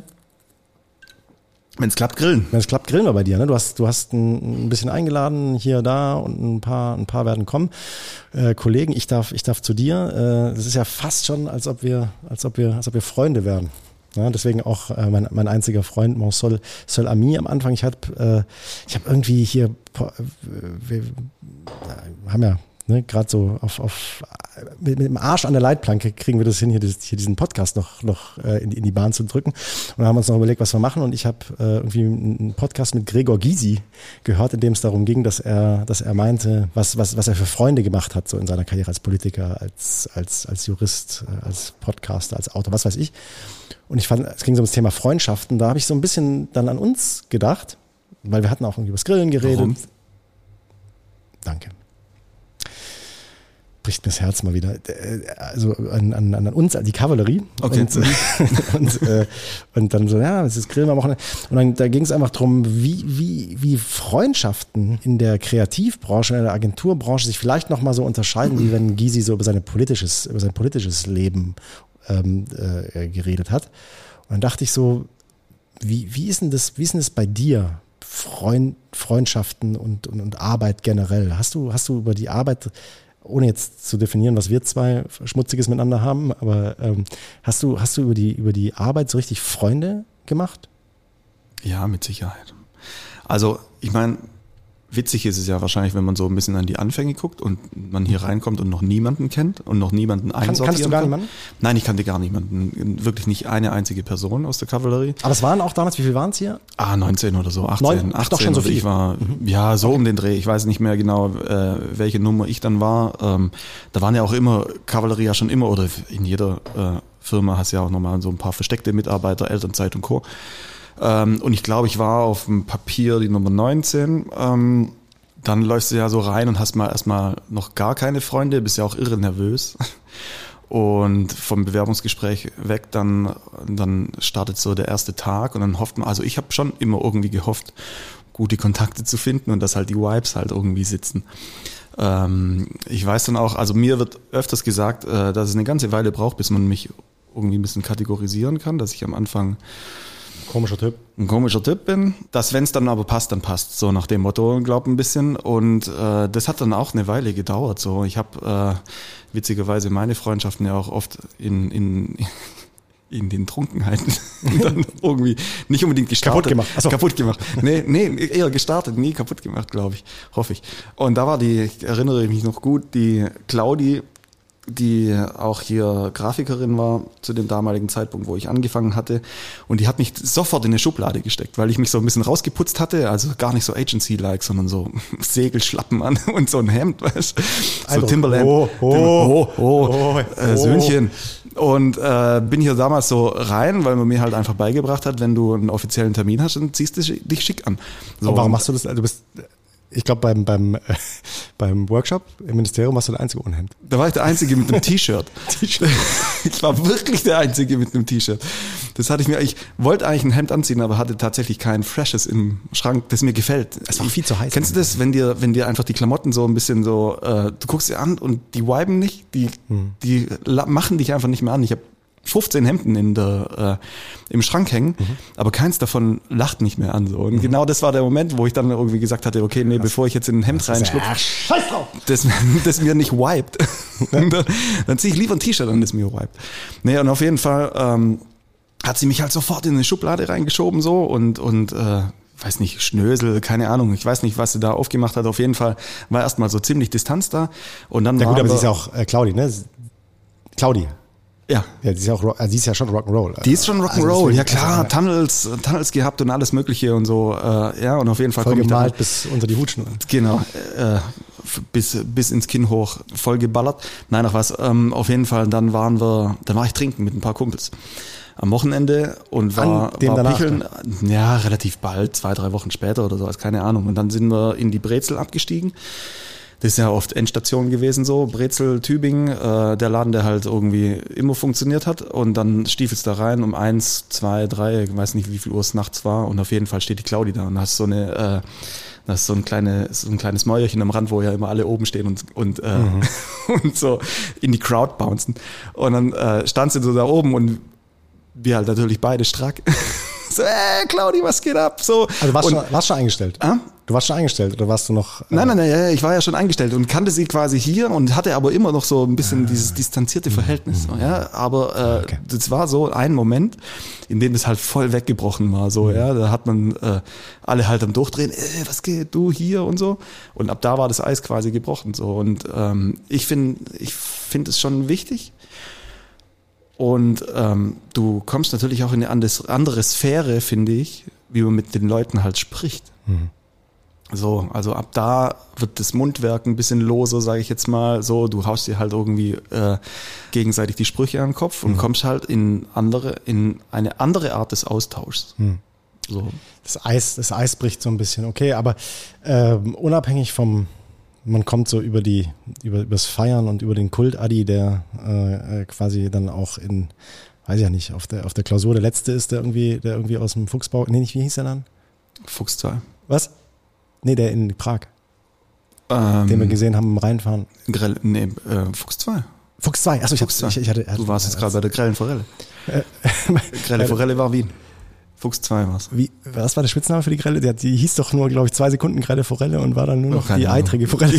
Wenn es klappt, grillen. Wenn es klappt, grillen wir bei dir. Ne? Du hast, du hast ein, ein bisschen eingeladen, hier, da und ein paar, ein paar werden kommen. Äh, Kollegen, ich darf, ich darf zu dir. Äh, das ist ja fast schon, als ob wir, als ob wir, als ob wir Freunde wären. Ja, deswegen auch äh, mein, mein einziger Freund, mon seul, seul ami am Anfang. Ich habe äh, ich hab irgendwie hier, po- äh, wir äh, haben ja ne, gerade so auf, auf mit, mit dem Arsch an der Leitplanke kriegen wir das hin, hier, das, hier diesen Podcast noch, noch äh, in, die, in die Bahn zu drücken. Und dann haben wir uns noch überlegt, was wir machen. Und ich habe äh, irgendwie einen Podcast mit Gregor Gysi gehört, in dem es darum ging, dass er, dass er meinte, was, was, was er für Freunde gemacht hat, so in seiner Karriere als Politiker, als, als, als Jurist, äh, als Podcaster, als Autor, was weiß ich. Und ich fand, es ging so um das Thema Freundschaften. Da habe ich so ein bisschen dann an uns gedacht, weil wir hatten auch irgendwie über das Grillen geredet. Warum? Danke. Bricht mir das Herz mal wieder. Also an, an, an uns, die Kavallerie. Okay. Und, und, äh, und dann so, ja, das ist Grillen am Wochenende. Und dann da ging es einfach darum, wie, wie, wie Freundschaften in der Kreativbranche, in der Agenturbranche sich vielleicht nochmal so unterscheiden, wie wenn Gysi so über, seine politisches, über sein politisches Leben ähm, äh, geredet hat. Und dann dachte ich so, wie, wie ist denn das, wie ist denn das bei dir? Freund, Freundschaften und, und, und Arbeit generell. Hast du, hast du über die Arbeit, ohne jetzt zu definieren, was wir zwei Schmutziges miteinander haben, aber ähm, hast du, hast du über die, über die Arbeit so richtig Freunde gemacht? Ja, mit Sicherheit. Also, ich meine, witzig ist es ja wahrscheinlich, wenn man so ein bisschen an die Anfänge guckt und man hier reinkommt und noch niemanden kennt und noch niemanden einsortieren kann. Kannst du gar niemanden? Nein, ich kannte gar niemanden. Wirklich nicht eine einzige Person aus der Kavallerie. Aber es waren auch damals, wie viel waren es hier? Ah, neunzehn oder so, achtzehn, Neun? Ach, achtzehn. doch schon so viel. Ich war, mhm. ja, so okay. um den Dreh. Ich weiß nicht mehr genau, äh, welche Nummer ich dann war. Ähm, da waren ja auch immer, Kavallerie ja schon immer, oder in jeder äh, Firma hast du ja auch nochmal so ein paar versteckte Mitarbeiter, Elternzeit und Co. Ähm, und ich glaube, ich war auf dem Papier die Nummer neunzehn. Ähm, dann läufst du ja so rein und hast mal erstmal noch gar keine Freunde, bist ja auch irre nervös. Und vom Bewerbungsgespräch weg, dann, dann startet so der erste Tag und dann hofft man, also ich habe schon immer irgendwie gehofft, gute Kontakte zu finden und dass halt die Vibes halt irgendwie sitzen. Ähm, ich weiß dann auch, also mir wird öfters gesagt, äh, dass es eine ganze Weile braucht, bis man mich irgendwie ein bisschen kategorisieren kann, dass ich am Anfang Komischer Typ. Ein komischer Typ bin. Dass, wenn es dann aber passt, dann passt. So nach dem Motto, glaub ein bisschen. Und äh, das hat dann auch eine Weile gedauert. So, ich habe äh, witzigerweise meine Freundschaften ja auch oft in, in, in den Trunkenheiten dann irgendwie nicht unbedingt gestartet. Kaputt gemacht. Achso. Kaputt gemacht. Nee, nee, eher gestartet, nie kaputt gemacht, glaube ich. Hoffe ich. Und da war die, ich erinnere mich noch gut, die Claudi, die auch hier Grafikerin war zu dem damaligen Zeitpunkt, wo ich angefangen hatte. Und die hat mich sofort in eine Schublade gesteckt, weil ich mich so ein bisschen rausgeputzt hatte. Also gar nicht so Agency-like, sondern so Segelschlappen an und so ein Hemd, weißt du? So also, Timberland. Oh, oh, oh, oh, oh, äh, Söhnchen. Und äh, bin hier damals so rein, weil man mir halt einfach beigebracht hat, wenn du einen offiziellen Termin hast, dann ziehst du dich schick an. So, und warum machst du das? Du bist... Ich glaube, beim, beim, äh, beim Workshop im Ministerium warst du der Einzige ohne Hemd. Da war ich der Einzige mit einem T-Shirt. T-Shirt. Ich war wirklich der Einzige mit einem T-Shirt. Das hatte ich mir, ich wollte eigentlich ein Hemd anziehen, aber hatte tatsächlich kein Freshes im Schrank, das mir gefällt. Es war viel zu heiß. Kennst du das, wenn dir, wenn dir einfach die Klamotten so ein bisschen so, äh, du guckst sie an und die viben nicht, die, hm. die machen dich einfach nicht mehr an. Ich habe fünfzehn Hemden in der, äh, im Schrank hängen, mhm. aber keins davon lacht nicht mehr an. So. Und mhm. genau das war der Moment, wo ich dann irgendwie gesagt hatte, okay, nee, bevor ich jetzt in ein Hemd reinschlupfe, Scheiß drauf! Das, das mir nicht wiped, dann, dann ziehe ich lieber ein T-Shirt an, das mir wiped. Nee, und auf jeden Fall ähm, hat sie mich halt sofort in eine Schublade reingeschoben so und, und äh, weiß nicht, Schnösel, keine Ahnung, ich weiß nicht, was sie da aufgemacht hat. Auf jeden Fall war erstmal so ziemlich Distanz da. Und dann ja gut, aber sie wir, ist ja auch äh, Claudi, ne? Claudi. Ja. Ja, die ist ja auch, also die ist ja schon Rock'n'Roll. Die ist schon Rock'n'Roll, also ja klar, also, Tunnels, Tunnels gehabt und alles Mögliche und so, äh, ja, und auf jeden Fall voll gemalt bis unter die Hutschnur. Genau, äh, bis, bis ins Kinn hoch, voll geballert. Nein, ach was, ähm, auf jeden Fall, dann waren wir, dann war ich trinken mit ein paar Kumpels am Wochenende und war, war Picheln, ja, relativ bald, zwei, drei Wochen später oder so, keine Ahnung. Und dann sind wir in die Brezel abgestiegen. Das ist ja oft Endstation gewesen so, Brezel, Tübingen, äh, der Laden, der halt irgendwie immer funktioniert hat und dann stiefelst da rein um eins, zwei, drei, ich weiß nicht wie viel Uhr es nachts war und auf jeden Fall steht die Claudi da und hast so eine, äh, das ist so ein, kleine, so ein kleines Mäuerchen am Rand, wo ja immer alle oben stehen und, und, äh, mhm. und so in die Crowd bouncen und dann äh, standst du so da oben und wir halt natürlich beide strack. So, äh, Claudi, was geht ab? So. Also warst, und, schon, warst schon eingestellt? Ah? Du warst schon eingestellt oder warst du noch? Äh nein, nein, nein, ich war ja schon eingestellt und kannte sie quasi hier und hatte aber immer noch so ein bisschen ah. dieses distanzierte Verhältnis. Mhm. Ja, aber äh, okay. das war so ein Moment, in dem es halt voll weggebrochen war. So, mhm. ja, da hat man äh, alle halt am Durchdrehen, äh, was geht, du hier und so. Und ab da war das Eis quasi gebrochen. So. Und ähm, ich finde, ich finde es schon wichtig. Und ähm, du kommst natürlich auch in eine andere Sphäre, finde ich, wie man mit den Leuten halt spricht. Mhm. So, also ab da wird das Mundwerk ein bisschen loser, sage ich jetzt mal. So, du haust dir halt irgendwie äh, gegenseitig die Sprüche an den Kopf und mhm. kommst halt in andere, in eine andere Art des Austauschs. Mhm. So. Das Eis, das Eis bricht so ein bisschen, okay, aber ähm, unabhängig vom man kommt so über die, über, übers Feiern und über den Kult-Adi, der äh, quasi dann auch in, weiß ich ja nicht, auf der, auf der Klausur der Letzte ist, der irgendwie, der irgendwie aus dem Fuchsbau, nee, nicht, wie hieß der dann? Fuchs zwei. Was? Nee, der in Prag. Ähm, den wir gesehen haben im Rheinfahren. Grell, nee, äh, Fuchs zwei. Fuchs zwei, achso, ich, Fuchs ich, ich hatte. Du warst jetzt gerade bei der Grellen Forelle. Grelle Forelle war Wien. Fuchs zwei war's. Wie, was war der Spitzname für die Grelle? Die, die hieß doch nur, glaube ich, zwei Sekunden Grelle Forelle und war dann nur noch oh, die Ahnung. Eitrige Forelle.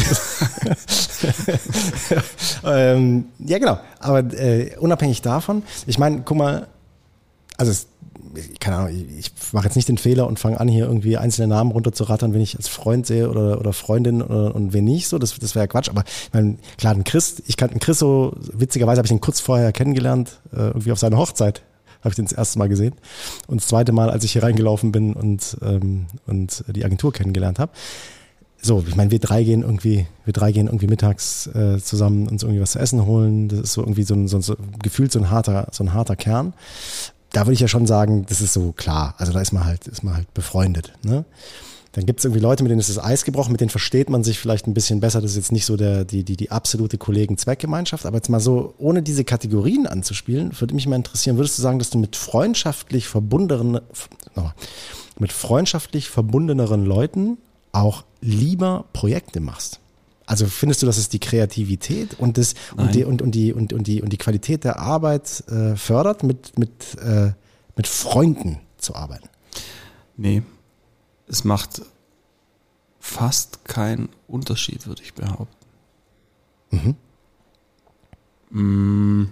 ähm, ja, genau. Aber äh, unabhängig davon, ich meine, guck mal, also es, keine Ahnung, ich mache jetzt nicht den Fehler und fange an, hier irgendwie einzelne Namen runterzurattern, wenn ich als Freund sehe oder, oder Freundin oder, und wen nicht, so, das, das wäre ja Quatsch, aber ich meine, klar, den Chris, ich kannte den Chris so, witzigerweise habe ich ihn kurz vorher kennengelernt, äh, irgendwie auf seiner Hochzeit, habe ich den das erste Mal gesehen und das zweite Mal, als ich hier reingelaufen bin und, ähm, und die Agentur kennengelernt habe. So, ich meine, wir drei gehen irgendwie, wir drei gehen irgendwie mittags äh, zusammen uns irgendwie was zu essen holen. Das ist so irgendwie so ein, so, so gefühlt so ein harter, so ein harter Kern. Da würde ich ja schon sagen, das ist so klar. Also da ist man halt, ist man halt befreundet. Ne? Dann gibt es irgendwie Leute, mit denen ist das Eis gebrochen, mit denen versteht man sich vielleicht ein bisschen besser. Das ist jetzt nicht so der, die, die, die absolute Kollegen-Zweckgemeinschaft. Aber jetzt mal so, ohne diese Kategorien anzuspielen, würde mich mal interessieren, würdest du sagen, dass du mit freundschaftlich verbundeneren, mit freundschaftlich verbundeneren Leuten auch lieber Projekte machst? Also findest du, dass es die Kreativität und das und die und, und die und, und die und die Qualität der Arbeit äh, fördert, mit mit äh, mit Freunden zu arbeiten? Nee, es macht fast keinen Unterschied, würde ich behaupten. Mhm. Mm.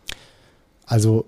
Also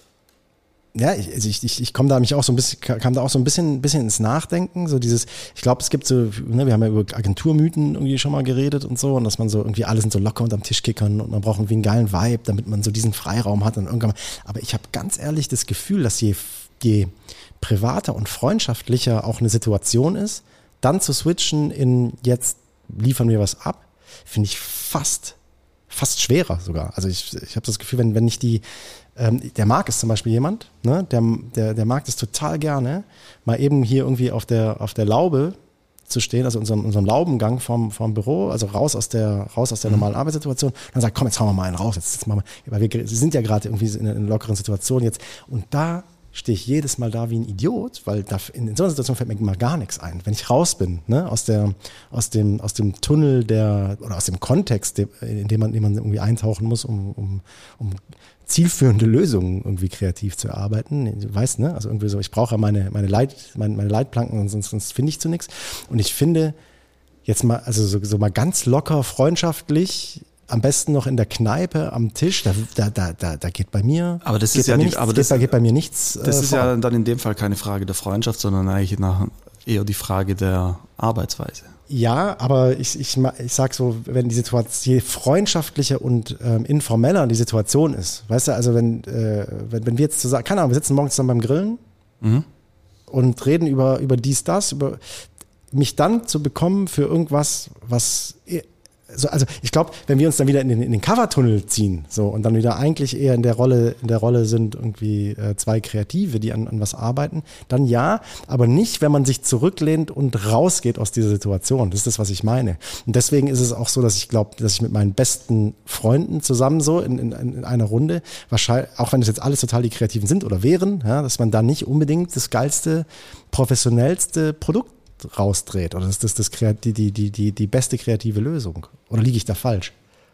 ja, ich, ich, ich, ich komme da mich auch so ein bisschen, kam da auch so ein bisschen, bisschen ins Nachdenken, so dieses, ich glaube, es gibt so, ne, wir haben ja über Agenturmythen irgendwie schon mal geredet und so, und dass man so irgendwie alle sind so locker unterm Tisch kickern und man braucht irgendwie einen geilen Vibe, damit man so diesen Freiraum hat und irgendwann mal, aber ich habe ganz ehrlich das Gefühl, dass je, je privater und freundschaftlicher auch eine Situation ist, dann zu switchen in jetzt liefern wir was ab, finde ich fast, fast schwerer sogar. Also ich, ich habe das Gefühl, wenn, wenn ich die Ähm, der Marc ist zum Beispiel jemand, ne, der, der, der mag das total gerne, mal eben hier irgendwie auf der, auf der Laube zu stehen, also unserem, unserem Laubengang vom, vom Büro, also raus aus der, raus aus der Mhm. normalen Arbeitssituation, und dann sagt, komm, jetzt hauen wir mal einen raus, jetzt, jetzt machen wir, weil wir sind ja gerade irgendwie in einer, in einer lockeren Situation jetzt, und da stehe ich jedes Mal da wie ein Idiot, weil da in, in so einer Situation fällt mir mal gar nichts ein. Wenn ich raus bin, ne, aus der, aus dem, aus dem Tunnel der, oder aus dem Kontext, in dem man, in dem man irgendwie eintauchen muss, um, um, um zielführende Lösungen irgendwie kreativ zu erarbeiten. Du weißt, ne, also irgendwie so, ich brauche ja meine, meine Leit, meine, meine Leitplanken, sonst, sonst finde ich zu nichts. Und ich finde, jetzt mal, also so, so mal ganz locker, freundschaftlich, am besten noch in der Kneipe am Tisch, da, da, da, da, da geht bei mir, Aber das geht ist ja bei mir die, nichts, aber geht, das, da geht bei mir nichts. das äh, ist vor. ja dann in dem Fall keine Frage der Freundschaft, sondern eigentlich nach, eher die Frage der Arbeitsweise. Ja, aber ich, ich, ich sag so, wenn die Situation, je freundschaftlicher und ähm, informeller die Situation ist, weißt du, also wenn, äh, wenn, wenn wir jetzt zusammen, keine Ahnung, wir sitzen morgens zusammen beim Grillen Mhm. und reden über, über dies, das, über mich dann zu bekommen für irgendwas, was, so, also ich glaube, wenn wir uns dann wieder in den, in den Covertunnel ziehen, so, und dann wieder eigentlich eher in der Rolle, in der Rolle sind irgendwie äh, zwei Kreative, die an, an was arbeiten, dann ja, aber nicht, wenn man sich zurücklehnt und rausgeht aus dieser Situation. Das ist das, was ich meine. Und deswegen ist es auch so, dass ich glaube, dass ich mit meinen besten Freunden zusammen so in, in, in einer Runde, wahrscheinlich, auch wenn das jetzt alles total die Kreativen sind oder wären, ja, dass man da nicht unbedingt das geilste, professionellste Produkt rausdreht, oder ist das, das die, die, die, die, die beste kreative Lösung? Oder liege ich da falsch?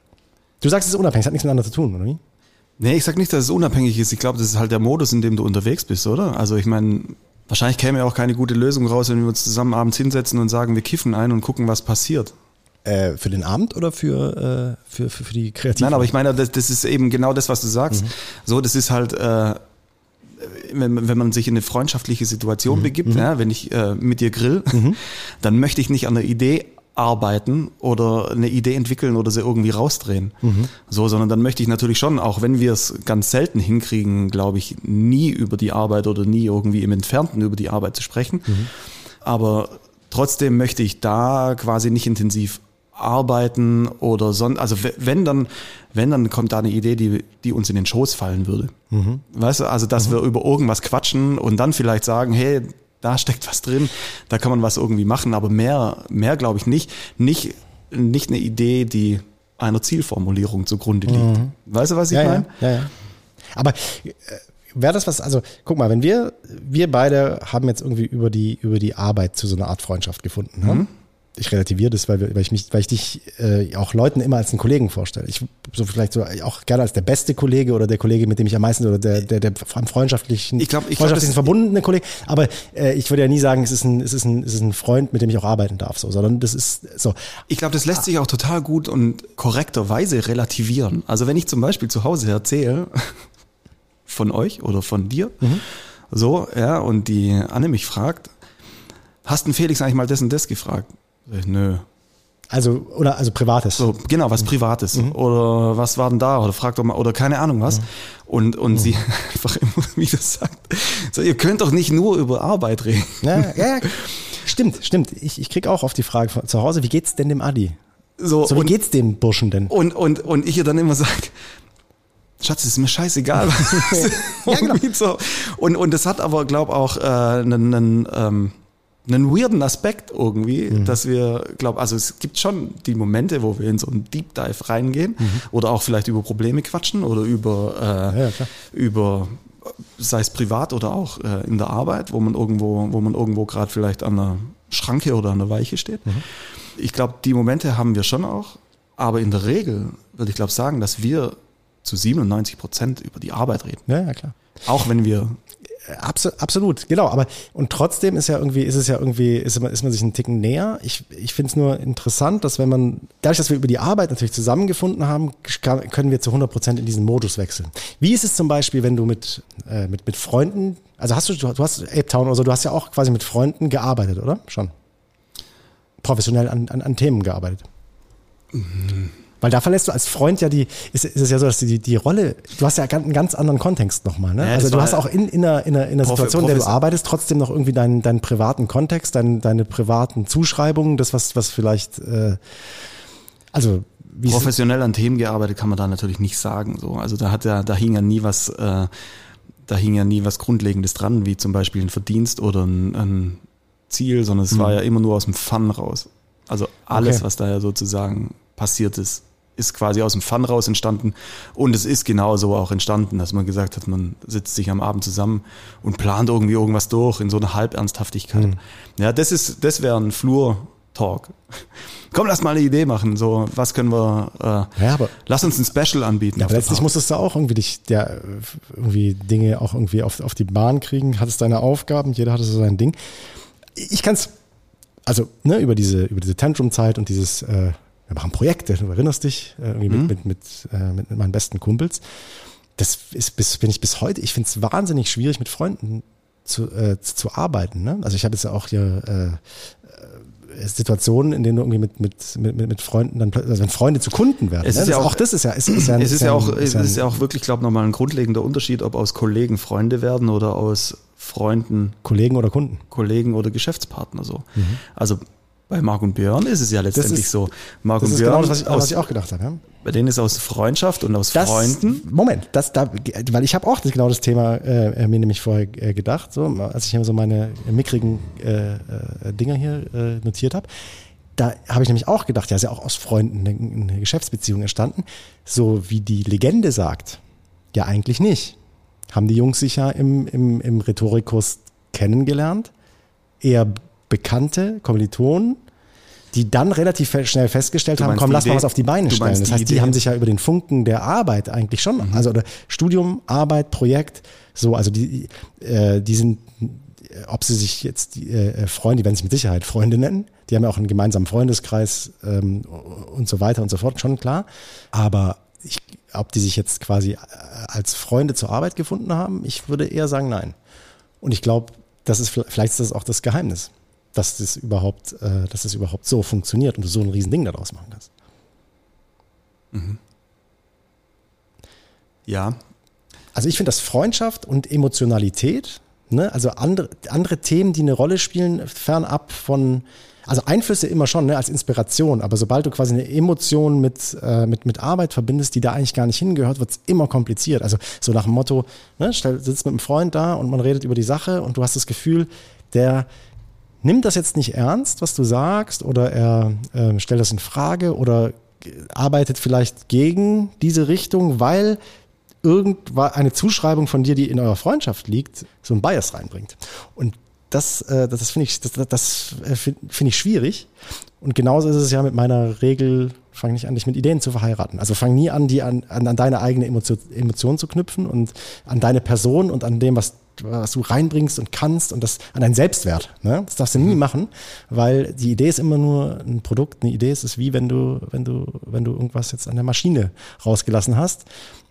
Du sagst, es ist unabhängig, es hat nichts miteinander zu tun, oder wie? Nee, ich sag nicht, dass es unabhängig ist. Ich glaube, das ist halt der Modus, in dem du unterwegs bist, oder? Also ich meine, wahrscheinlich käme ja auch keine gute Lösung raus, wenn wir uns zusammen abends hinsetzen und sagen, wir kiffen ein und gucken, was passiert. Äh, für den Abend oder für, äh, für, für, für die Kreativen? Nein, aber ich meine, das, das ist eben genau das, was du sagst. Mhm. So, das ist halt, äh, wenn, wenn man sich in eine freundschaftliche Situation Mhm. begibt, Mhm. ja, wenn ich äh, mit dir grill, Mhm. dann möchte ich nicht an der Idee arbeiten oder eine Idee entwickeln oder sie irgendwie rausdrehen. Mhm. So, sondern dann möchte ich natürlich schon, auch wenn wir es ganz selten hinkriegen, glaube ich, nie über die Arbeit oder nie irgendwie im Entfernten über die Arbeit zu sprechen. Mhm. Aber trotzdem möchte ich da quasi nicht intensiv arbeiten oder sonst, also wenn dann, wenn dann kommt da eine Idee, die, die uns in den Schoß fallen würde. Mhm. Weißt du, also dass mhm. wir über irgendwas quatschen und dann vielleicht sagen, hey, da steckt was drin, da kann man was irgendwie machen, aber mehr, mehr glaube ich nicht. Nicht, nicht eine Idee, die einer Zielformulierung zugrunde liegt. Mhm. Weißt du, was ich ja, meine? Ja, ja, ja. Aber äh, wäre das was, also guck mal, wenn wir, wir beide haben jetzt irgendwie über die, über die Arbeit zu so einer Art Freundschaft gefunden. Ne? Mhm. Ich relativiere das, weil, wir, weil ich mich, weil ich dich äh, auch Leuten immer als einen Kollegen vorstelle. Ich so vielleicht so auch gerne als der beste Kollege oder der Kollege, mit dem ich am meisten oder der der, der am freundschaftlichen, Ich glaub, ich freundschaftlichen glaub, verbundene Kollege. Aber äh, ich würde ja nie sagen, es ist ein, es ist ein, es ist ein Freund, mit dem ich auch arbeiten darf, so, sondern das ist so. Ich glaube, das lässt sich auch total gut und korrekterweise relativieren. Also wenn ich zum Beispiel zu Hause erzähle von euch oder von dir, Mhm. So, ja, und die Anne mich fragt, hast du Felix eigentlich mal das und das gefragt? Ich, nö. Also, oder, also Privates. So, genau, was Privates. Mhm. Oder was war denn da? Oder frag doch mal, oder keine Ahnung was. Mhm. Und, und mhm. sie einfach immer wieder sagt, so, ihr könnt doch nicht nur über Arbeit reden. Ja, ja, ja. Stimmt, stimmt. Ich, ich krieg auch oft die Frage von zu Hause, wie geht's denn dem Adi? So, so wie und, geht's dem Burschen denn? Und, und, und ich ihr dann immer sage, Schatz, das ist mir scheißegal. Ja, genau. So. Und, und das hat aber, glaube ich, auch äh, einen, einen, ähm, einen weirden Aspekt irgendwie, mhm. dass wir, glaube also es gibt schon die Momente, wo wir in so einen Deep Dive reingehen mhm. oder auch vielleicht über Probleme quatschen oder über, äh, ja, ja, über sei es privat oder auch äh, in der Arbeit, wo man irgendwo, wo man irgendwo gerade vielleicht an einer Schranke oder an der Weiche steht. Mhm. Ich glaube, die Momente haben wir schon auch, aber in der Regel würde ich glaube sagen, dass wir zu siebenundneunzig Prozent über die Arbeit reden. Ja, ja, klar. Auch wenn wir Absolut, absolut, genau. Aber und trotzdem ist ja irgendwie, ist es ja irgendwie, ist man, ist man sich einen Ticken näher. Ich, ich finde es nur interessant, dass wenn man, dadurch, dass wir über die Arbeit natürlich zusammengefunden haben, kann, können wir zu hundert Prozent in diesen Modus wechseln. Wie ist es zum Beispiel, wenn du mit, äh, mit, mit Freunden, also hast du, du hast Ape Town oder so, du hast ja auch quasi mit Freunden gearbeitet, oder? Schon. Professionell an, an, an Themen gearbeitet. Mhm. Weil da verlässt du als Freund ja die, ist, ist es ja so, dass du die, die Rolle, du hast ja einen ganz anderen Kontext nochmal, ne? Ja, also du hast auch in, in einer, in einer, in einer Situation, in der du arbeitest, trotzdem noch irgendwie deinen, deinen privaten Kontext, dein, deine privaten Zuschreibungen, das was, was vielleicht, äh, also, wie professionell an Themen gearbeitet kann man da natürlich nicht sagen, so. Also da hat ja, da hing ja nie was, äh, da hing ja nie was Grundlegendes dran, wie zum Beispiel ein Verdienst oder ein, ein Ziel, sondern es mhm. war ja immer nur aus dem Fun raus. Also alles, okay. was da ja sozusagen passiert ist, ist quasi aus dem Fun raus entstanden und es ist genauso auch entstanden, dass man gesagt hat, man sitzt sich am Abend zusammen und plant irgendwie irgendwas durch in so einer Halbernsthaftigkeit. Mhm. Ja, das ist, das wäre ein Flur-Talk. Komm, lass mal eine Idee machen, so, was können wir, äh, ja, aber, lass uns ein Special anbieten. Ja, aber letztlich musstest du auch irgendwie dich, der, irgendwie Dinge auch irgendwie auf, auf die Bahn kriegen, hattest deine Aufgaben, jeder hatte so sein Ding. Ich kann's, also, ne, über diese, über diese Tantrum-Zeit und dieses, äh, wir machen Projekte, du erinnerst dich, irgendwie mhm. mit, mit, mit, äh, mit meinen besten Kumpels. Das ist bis, bin ich bis heute, ich finde es wahnsinnig schwierig, mit Freunden zu, äh, zu, zu arbeiten. Ne? Also ich habe jetzt ja auch hier äh, Situationen, in denen du irgendwie mit, mit, mit, mit Freunden dann, also wenn Freunde zu Kunden werden. Es ne? ist ja das, auch, auch das ist ja, ist, ist ja, es ist ja, ja auch, ist es ist ja auch wirklich, glaube ich, nochmal ein grundlegender Unterschied, ob aus Kollegen Freunde werden oder aus Freunden Kollegen oder Kunden. Kollegen oder Geschäftspartner so. Mhm. Also bei Marc und Björn ist es ja letztendlich ist, so. Marc das und ist Björn, genau das, was ich, aus, was ich auch gedacht habe. Ja? Bei denen ist aus Freundschaft und aus das, Freunden. Moment, das da, weil ich habe auch das, genau das Thema äh, mir nämlich vorher äh, gedacht, so, als ich mir so meine mickrigen äh, äh, Dinger hier äh, notiert habe. Da habe ich nämlich auch gedacht, ja, ist ja auch aus Freunden eine, eine Geschäftsbeziehung entstanden. So wie die Legende sagt, ja eigentlich nicht. Haben die Jungs sich ja im, im, im Rhetorikkurs kennengelernt, eher Bekannte, Kommilitonen, die dann relativ schnell festgestellt haben, komm, lass mal was auf die Beine stellen. Das heißt, die haben sich ja über den Funken der Arbeit eigentlich schon, mhm. also oder Studium, Arbeit, Projekt, so, also die, äh, die sind, ob sie sich jetzt die, äh, Freunde, die werden sich mit Sicherheit Freunde nennen, die haben ja auch einen gemeinsamen Freundeskreis ähm, und so weiter und so fort, schon klar. Aber ich, ob die sich jetzt quasi als Freunde zur Arbeit gefunden haben, ich würde eher sagen, nein. Und ich glaube, das ist vielleicht ist das auch das Geheimnis, dass das überhaupt, äh, dass das überhaupt so funktioniert und du so ein Riesending daraus machen kannst. Mhm. Ja. Also ich finde, dass Freundschaft und Emotionalität, ne, also andere, andere Themen, die eine Rolle spielen, fernab von, also Einflüsse immer schon, ne, als Inspiration, aber sobald du quasi eine Emotion mit, äh, mit, mit Arbeit verbindest, die da eigentlich gar nicht hingehört, wird es immer kompliziert. Also so nach dem Motto, ne, stell, sitzt mit einem Freund da und man redet über die Sache und du hast das Gefühl, der nimmt das jetzt nicht ernst, was du sagst, oder er äh, stellt das in Frage oder arbeitet vielleicht gegen diese Richtung, weil irgendeine Zuschreibung von dir, die in eurer Freundschaft liegt, so ein Bias reinbringt. Und das, äh, das, das finde ich, das, das finde ich schwierig. Und genauso ist es ja mit meiner Regel, fang nicht an, dich mit Ideen zu verheiraten. Also fang nie an, die an, an, an deine eigene Emotion, Emotion zu knüpfen und an deine Person und an dem, was, was du reinbringst und kannst und das an deinen Selbstwert. Ne? Das darfst du nie machen, weil die Idee ist immer nur ein Produkt. Eine Idee ist es wie, wenn du, wenn du, wenn du irgendwas jetzt an der Maschine rausgelassen hast.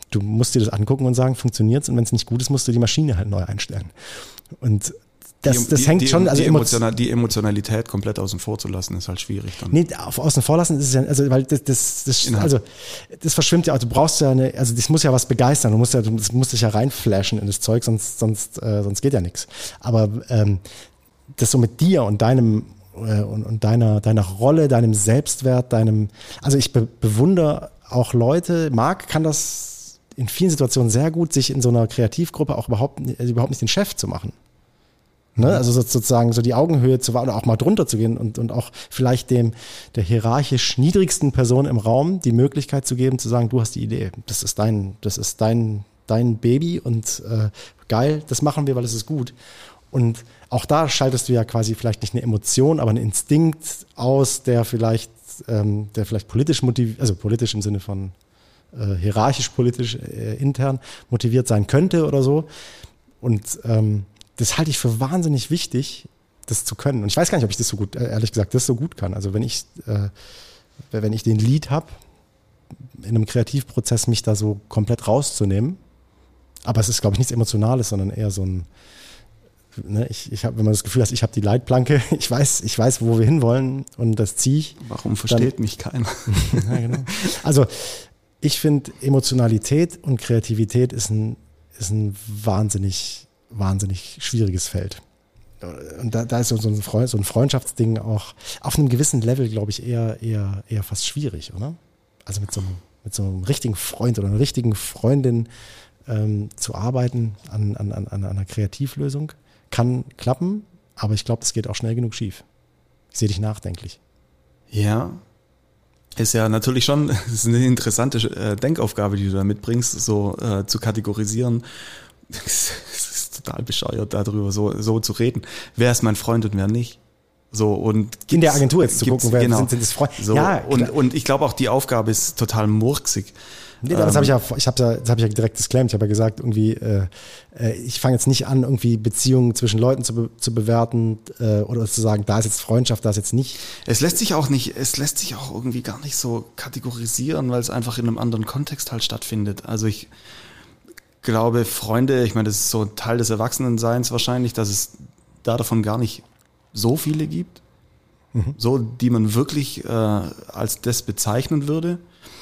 du musst dir das angucken und sagen, funktioniert's? Und wenn es nicht gut ist, musst du die Maschine halt neu einstellen. Und das, die, das die, hängt die, schon, also die, Emotional, die Emotionalität komplett außen vor zu lassen, ist halt schwierig dann. Nee, auf außen vor lassen ist es ja, also weil das, das, das also das verschwimmt ja, also du brauchst ja eine, also das muss ja was begeistern, du musst ja, das musst dich ja reinflashen in das Zeug, sonst, sonst, äh, sonst geht ja nichts. Aber ähm, das so mit dir und deinem äh, und, und deiner, deiner Rolle, deinem Selbstwert, deinem, also ich be- bewundere auch Leute, Marc kann das in vielen Situationen sehr gut, sich in so einer Kreativgruppe auch überhaupt, also überhaupt nicht den Chef zu machen. Ne? Also sozusagen so die Augenhöhe zu wahren oder auch mal drunter zu gehen und, und auch vielleicht dem der hierarchisch niedrigsten Person im Raum die Möglichkeit zu geben, zu sagen, du hast die Idee, das ist dein, das ist dein, dein Baby und äh, geil, das machen wir, weil es ist gut. Und auch da schaltest du ja quasi vielleicht nicht eine Emotion, aber einen Instinkt aus, der vielleicht, ähm, der vielleicht politisch motiviert, also politisch im Sinne von äh, hierarchisch, politisch, äh, intern motiviert sein könnte oder so. Und ähm, das halte ich für wahnsinnig wichtig, das zu können. Und ich weiß gar nicht, ob ich das so gut, ehrlich gesagt, das so gut kann. Also wenn ich, äh, wenn ich den Lead habe, in einem Kreativprozess mich da so komplett rauszunehmen, aber es ist, glaube ich, nichts Emotionales, sondern eher so ein, ne, ich, ich habe, wenn man das Gefühl hat, ich habe die Leitplanke, ich weiß, ich weiß, wo wir hinwollen und das ziehe ich. Warum versteht dann, mich keiner? Ja, genau. Also ich finde, Emotionalität und Kreativität ist ein, ist ein wahnsinnig wahnsinnig schwieriges Feld. Und da, da ist so ein, Freund, so ein Freundschaftsding auch auf einem gewissen Level, glaube ich, eher, eher, eher fast schwierig, oder? Also mit so einem, mit so einem richtigen Freund oder einer richtigen Freundin ähm, zu arbeiten an, an, an, an einer Kreativlösung kann klappen, aber ich glaube, das geht auch schnell genug schief. Ich sehe dich nachdenklich. Ja, ist ja natürlich schon ist eine interessante äh, Denkaufgabe, die du da mitbringst, so äh, zu kategorisieren. Es ist total bescheuert, darüber so, so zu reden. Wer ist mein Freund und wer nicht? So, und in der Agentur jetzt zu gucken, wer genau, sind, sind das Freunde. So, ja, und, und ich glaube auch, die Aufgabe ist total murksig. Nee, das habe ich ja, ich habe ja, das habe ich ja direkt disclaimed. Ich habe ja gesagt, irgendwie, äh, ich fange jetzt nicht an, irgendwie Beziehungen zwischen Leuten zu, be, zu bewerten äh, oder zu sagen, da ist jetzt Freundschaft, da ist jetzt nicht. Es lässt sich auch nicht, es lässt sich auch irgendwie gar nicht so kategorisieren, weil es einfach in einem anderen Kontext halt stattfindet. Also ich glaube, Freunde, ich meine, das ist so ein Teil des Erwachsenenseins wahrscheinlich, dass es da davon gar nicht so viele gibt, mhm. so die man wirklich äh, als das bezeichnen würde,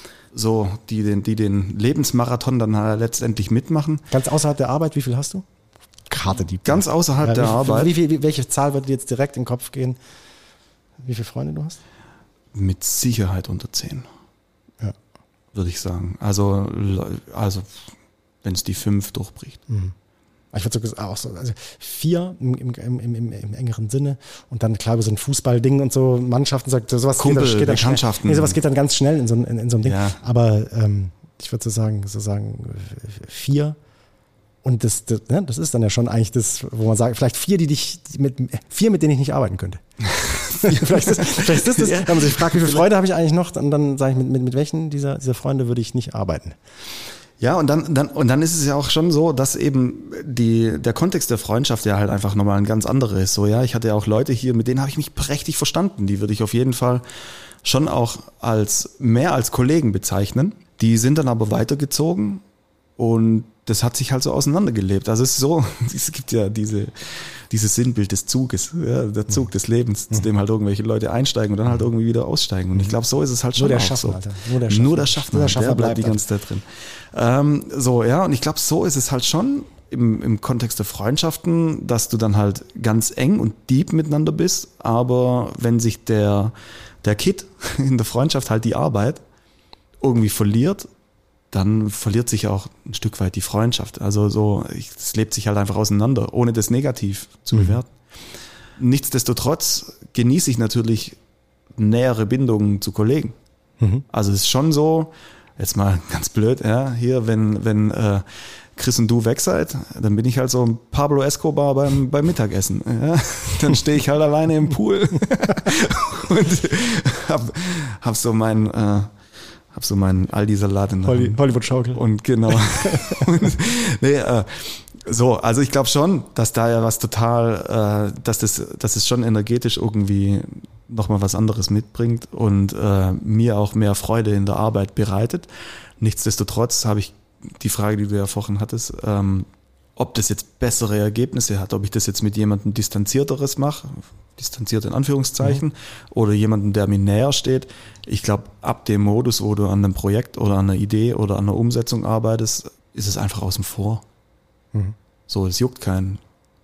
so die den, die den Lebensmarathon dann halt letztendlich mitmachen. Ganz außerhalb der Arbeit, wie viel hast du? Karte die. Ganz außerhalb ja, der wie, Arbeit. Wie, wie, wie, welche Zahl würde dir jetzt direkt in den Kopf gehen? Wie viele Freunde du hast? Mit Sicherheit unter zehn, ja. würde ich sagen. Also, also wenn es die fünf durchbricht. Mhm. Ich würde so auch so, also vier im, im, im, im, im engeren Sinne und dann klar über so ein Fußballding und so Mannschaften sagt, sowas Kumpel, geht dann, geht dann Bekanntschaften. Schnell, nee, sowas geht dann ganz schnell in so, in, in so einem Ding. Ja. Aber ähm, ich würde so sagen, so sagen vier und das, das, ne, das ist dann ja schon eigentlich das, wo man sagt, vielleicht vier, die dich mit vier, mit denen ich nicht arbeiten könnte. vielleicht, ist, vielleicht ist das, ja. Wenn man sich fragt, wie viele Freunde habe ich eigentlich noch, und dann sage ich, mit, mit, mit welchen dieser, dieser Freunde würde ich nicht arbeiten. Ja, und dann, dann, und dann ist es ja auch schon so, dass eben die, der Kontext der Freundschaft ja halt einfach nochmal ein ganz anderer ist. So, ja, ich hatte ja auch Leute hier, mit denen habe ich mich prächtig verstanden. Die würde ich auf jeden Fall schon auch als, mehr als Kollegen bezeichnen. Die sind dann aber weitergezogen und das hat sich halt so auseinandergelebt. Also es ist so, es gibt ja diese, dieses Sinnbild des Zuges, ja, der Zug des Lebens, zu dem halt irgendwelche Leute einsteigen und dann halt irgendwie wieder aussteigen. Und ich glaube, so ist es halt schon. Nur der auch Schaffner, so. Alter. Nur der Schaffner. Nur der Schaffner, Nur der Schaffner der bleibt bleibt die ganze Zeit drin. Ähm, so, ja, und ich glaube, so ist es halt schon im, im Kontext der Freundschaften, dass du dann halt ganz eng und deep miteinander bist, aber wenn sich der, der Kit in der Freundschaft halt die Arbeit irgendwie verliert, dann verliert sich auch ein Stück weit die Freundschaft. Also so, es lebt sich halt einfach auseinander, ohne das negativ zu mhm. bewerten. Nichtsdestotrotz genieße ich natürlich nähere Bindungen zu Kollegen. Mhm. Also es ist schon so, jetzt mal ganz blöd, ja, hier, wenn, wenn äh, Chris und du weg seid, dann bin ich halt so ein Pablo Escobar beim, beim Mittagessen. Ja? Dann stehe ich halt alleine im Pool und hab, hab so mein äh, Hab so meinen Aldi-Salat in der Holly, Hollywood-Schaukel. Und genau. und, nee, äh, so, also ich glaube schon, dass da ja was total, äh, dass das, dass es schon energetisch irgendwie nochmal was anderes mitbringt und äh, mir auch mehr Freude in der Arbeit bereitet. Nichtsdestotrotz habe ich die Frage, die du ja vorhin hattest, ähm, ob das jetzt bessere Ergebnisse hat, ob ich das jetzt mit jemandem Distanzierteres mache, distanziert in Anführungszeichen, mhm. oder jemandem, der mir näher steht. Ich glaube, ab dem Modus, wo du an einem Projekt oder an einer Idee oder an einer Umsetzung arbeitest, ist es einfach außen vor. Mhm. So, es juckt keinen.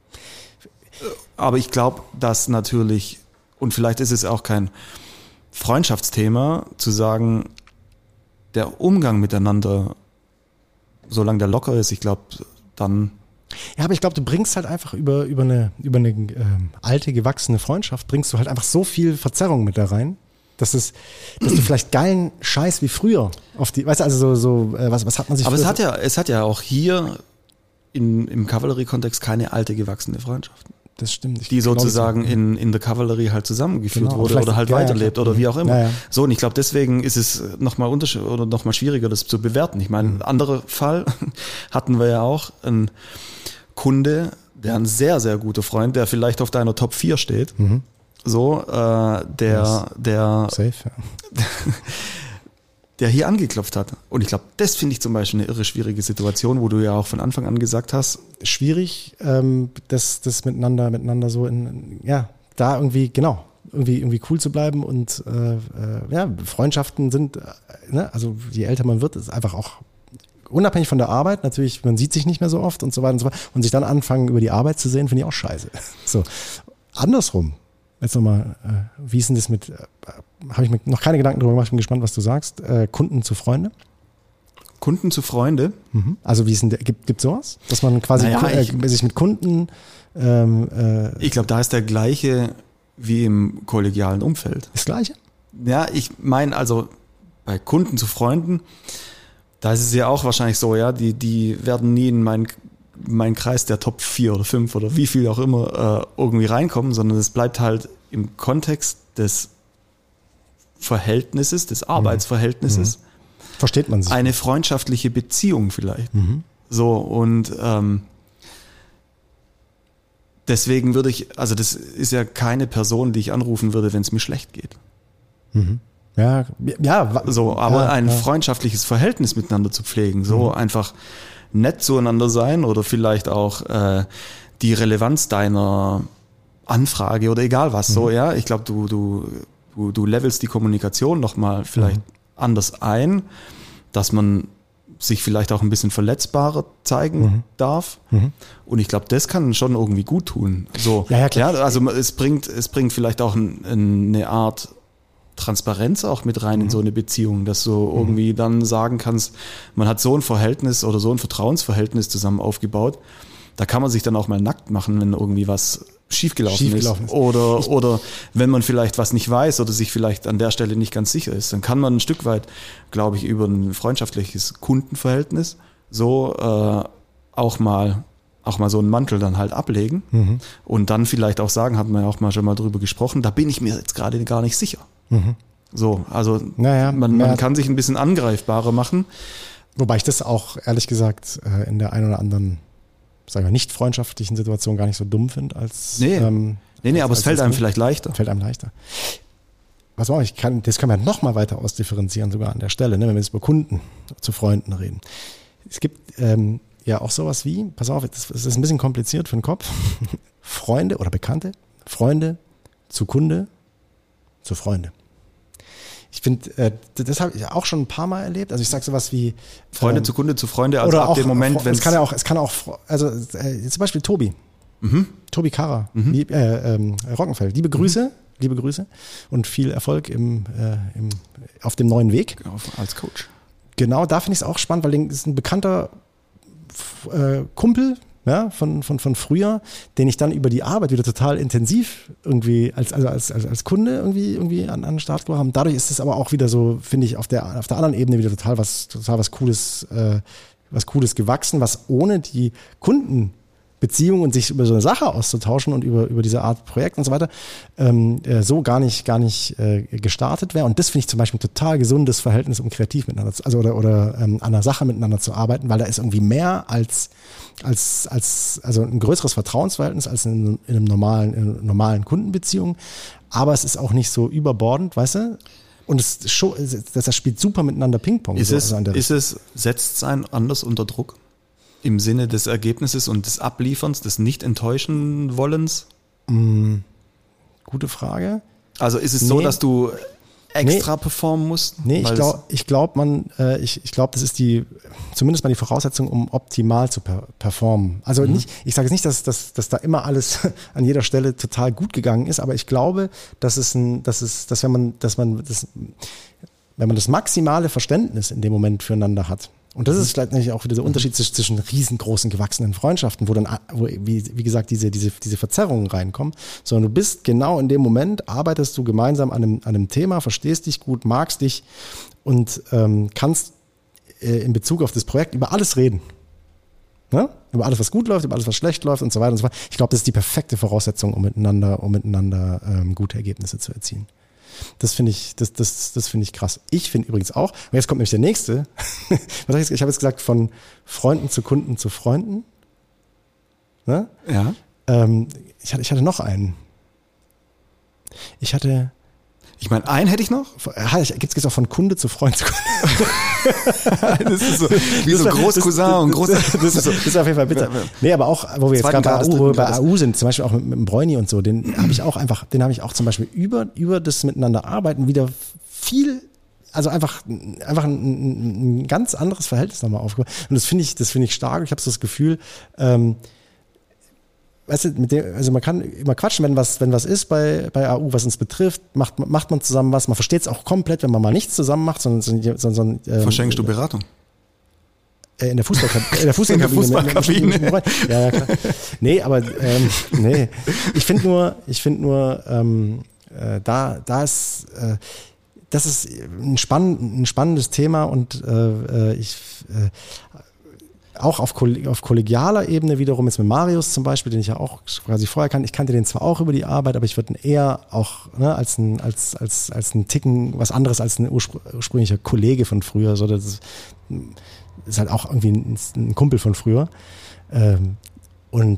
Aber ich glaube, dass natürlich, und vielleicht ist es auch kein Freundschaftsthema, zu sagen, der Umgang miteinander, solange der locker ist, ich glaube, dann... Ja, aber ich glaube, du bringst halt einfach über, über eine, über eine ähm, alte, gewachsene Freundschaft, bringst du halt einfach so viel Verzerrung mit da rein, dass es, dass du vielleicht geilen Scheiß wie früher auf die, weißt du, also so, so äh, was, was hat man sich... Aber es hat ja, es hat ja auch hier in, im Kavallerie-Kontext keine alte, gewachsene Freundschaft. Das stimmt. Ich die sozusagen in, in der Kavallerie halt zusammengeführt genau, wurde oder halt ja, weiterlebt ja, oder wie auch immer. Ja, ja. So, und ich glaube, deswegen ist es nochmal unterschied oder nochmal schwieriger, das zu bewerten. Ich meine, ein anderer Fall hatten wir ja auch, ein Kunde, der ein sehr, sehr guter Freund, der vielleicht auf deiner Top vier steht. Mhm. So, äh, der, der, Safe, ja. der hier angeklopft hat. Und ich glaube, das finde ich zum Beispiel eine irre schwierige Situation, wo du ja auch von Anfang an gesagt hast. Schwierig, ähm, das, das miteinander, miteinander so in, ja, da irgendwie, genau, irgendwie, irgendwie cool zu bleiben und äh, äh, ja, Freundschaften sind, äh, ne, also je älter man wird, ist einfach auch unabhängig von der Arbeit, natürlich, man sieht sich nicht mehr so oft und so weiter und so fort. Und sich dann anfangen, über die Arbeit zu sehen, finde ich auch scheiße. So, andersrum. Jetzt nochmal, äh, wie ist denn das mit, äh, habe ich mir noch keine Gedanken drüber gemacht, bin gespannt, was du sagst, äh, Kunden zu Freunde? Kunden zu Freunde? Mhm. Also wie ist denn der, gibt es sowas? Dass man quasi naja, äh, ich, sich mit Kunden... Ähm, äh, ich glaube, da ist der gleiche wie im kollegialen Umfeld. Das gleiche? Ja, ich meine also bei Kunden zu Freunden, da ist es ja auch wahrscheinlich so, ja, die, die werden nie in meinen mein Kreis der Top vier oder fünf oder wie viel auch immer äh, irgendwie reinkommen, sondern es bleibt halt im Kontext des Verhältnisses, des Arbeitsverhältnisses. Mhm. Versteht man sich. Eine freundschaftliche Beziehung vielleicht. Mhm. So, und ähm, deswegen würde ich, also das ist ja keine Person, die ich anrufen würde, wenn es mir schlecht geht. Mhm. Ja, ja. So, aber ja, ein ja. freundschaftliches Verhältnis miteinander zu pflegen, so mhm. einfach nett zueinander sein oder vielleicht auch äh, die Relevanz deiner Anfrage oder egal was, mhm. so, ja, ich glaube, du, du, du, du levelst die Kommunikation nochmal vielleicht mhm. anders ein, dass man sich vielleicht auch ein bisschen verletzbarer zeigen mhm. darf. Mhm. Und ich glaube, das kann schon irgendwie gut tun. So, ja, ja, klar. Ja, also es bringt, es bringt vielleicht auch ein, eine Art Transparenz auch mit rein mhm. in so eine Beziehung, dass du mhm. irgendwie dann sagen kannst, man hat so ein Verhältnis oder so ein Vertrauensverhältnis zusammen aufgebaut, da kann man sich dann auch mal nackt machen, wenn irgendwie was schiefgelaufen, schiefgelaufen ist. ist. Oder, ich oder wenn man vielleicht was nicht weiß oder sich vielleicht an der Stelle nicht ganz sicher ist, dann kann man ein Stück weit, glaube ich, über ein freundschaftliches Kundenverhältnis so äh, auch mal auch mal so einen Mantel dann halt ablegen mhm. und dann vielleicht auch sagen, hat man ja auch mal schon mal drüber gesprochen, da bin ich mir jetzt gerade gar nicht sicher. Mhm. So, also naja, man, man kann sich ein bisschen angreifbarer machen. Wobei ich das auch, ehrlich gesagt, in der einen oder anderen, sagen wir, nicht freundschaftlichen Situation gar nicht so dumm finde, als... Nee, ähm, nee, nee als, aber als es fällt einem gut. vielleicht leichter. Fällt einem leichter. Was auch, ich kann, das können wir noch mal weiter ausdifferenzieren, sogar an der Stelle, ne, wenn wir jetzt über Kunden zu Freunden reden. Es gibt ähm, ja auch sowas wie, pass auf, das, das ist ein bisschen kompliziert für den Kopf, Freunde oder Bekannte, Freunde zu Kunde, zu Freunde. Ich finde, äh, das habe ich auch schon ein paar Mal erlebt. Also ich sage sowas wie Freunde ähm, zu Kunde zu Freunde, also oder ab auch, dem Moment, wenn es kann ja auch, es kann auch, also äh, zum Beispiel Tobi, mhm. Tobi Karrer, mhm. lieb, äh, ähm, Roggenfeld. Liebe Grüße, mhm. liebe Grüße und viel Erfolg im, äh, im auf dem neuen Weg auf, als Coach. Genau, da finde ich es auch spannend, weil das ist ein bekannter äh, Kumpel. Ja, von, von, von früher, den ich dann über die Arbeit wieder total intensiv irgendwie als, also als, als, als Kunde irgendwie, irgendwie an, an den Start gebracht haben. Dadurch ist es aber auch wieder so, finde ich, auf der, auf der anderen Ebene wieder total was, total was Cooles, äh, was Cooles gewachsen, was ohne die Kundenbeziehung und sich über so eine Sache auszutauschen und über, über diese Art Projekt und so weiter, ähm, äh, so gar nicht, gar nicht äh, gestartet wäre. Und das finde ich zum Beispiel ein total gesundes Verhältnis, um kreativ miteinander zu, also oder, oder ähm, an einer Sache miteinander zu arbeiten, weil da ist irgendwie mehr als als, als, also ein größeres Vertrauensverhältnis als in, in einem normalen, in einer normalen Kundenbeziehung. Aber es ist auch nicht so überbordend, weißt du? Und es, das, das spielt super miteinander Ping-Pong. Ist, so, es, also ist es, setzt es einen anders unter Druck? Im Sinne des Ergebnisses und des Ablieferns, des Nicht-Enttäuschen-Wollens? Mm, gute Frage. Also ist es so, Nee. dass du extra Nee. performen musst? Nee, ich Weil glaube, ich glaub, man, äh, ich, ich glaube, das ist die, zumindest mal die Voraussetzung, um optimal zu per performen. Also Mhm. nicht, ich sage jetzt nicht, dass, dass, dass da immer alles an jeder Stelle total gut gegangen ist, aber ich glaube, dass es ein, dass es, dass wenn man, dass man das, wenn man das maximale Verständnis in dem Moment füreinander hat. Und das ist vielleicht natürlich auch wieder der Unterschied zwischen, zwischen riesengroßen, gewachsenen Freundschaften, wo dann, wo, wie, wie gesagt, diese, diese, diese Verzerrungen reinkommen, sondern du bist genau in dem Moment, arbeitest du gemeinsam an einem, an einem Thema, verstehst dich gut, magst dich und ähm, kannst äh, in Bezug auf das Projekt über alles reden. Ne? Über alles, was gut läuft, über alles, was schlecht läuft und so weiter und so fort. Ich glaube, das ist die perfekte Voraussetzung, um miteinander, um miteinander ähm, gute Ergebnisse zu erzielen. Das finde ich, das, das, das finde ich krass. Ich finde übrigens auch, und jetzt kommt nämlich der nächste. Was hab ich, jetzt, ich habe jetzt gesagt, von Freunden zu Kunden zu Freunden. Ne? Ja. Ähm, ich, hatte, ich hatte noch einen. Ich hatte. Ich meine, einen hätte ich noch. Gibt es auch von Kunde zu Freund zu Kunde? Das ist so wie Das so war- Großcousin das- und Groß. Das, das, das ist auf jeden Fall bitter. Nee, aber auch, wo wir jetzt Zweiten gerade bei, Grades, A U, wo wir dritten bei Grades. A U sind, zum Beispiel auch mit, mit dem Bräuni und so, den habe ich auch einfach, den habe ich auch zum Beispiel über, über das Miteinander arbeiten wieder viel, also einfach, einfach ein, ein ganz anderes Verhältnis nochmal aufgebaut. Und das finde ich, das finde ich stark. Ich habe so das Gefühl, ähm, weißt du, mit dem, also man kann immer quatschen, wenn was, wenn was ist bei, bei A U, was uns betrifft, macht, macht man zusammen was. Man versteht es auch komplett, wenn man mal nichts zusammen macht, sondern, sondern, sondern ähm, Verschenkst du Beratung? Äh, In der Fußballkabine. In der Fußballkabine. In der Fußballkabine. Ja, ja, klar. Nee, aber ähm, nee. Ich finde nur, ich finde nur, ähm, äh, da, da ist, äh, das ist ein, spann ein spannendes Thema und äh, ich äh, auch auf, auf kollegialer Ebene wiederum jetzt mit Marius zum Beispiel, den ich ja auch quasi vorher kannte. Ich kannte den zwar auch über die Arbeit, aber ich würde ihn eher auch ne, als ein als als als ein Ticken was anderes als ein urspr ursprünglicher Kollege von früher. So, das ist, ist halt auch irgendwie ein, ein Kumpel von früher. Ähm, und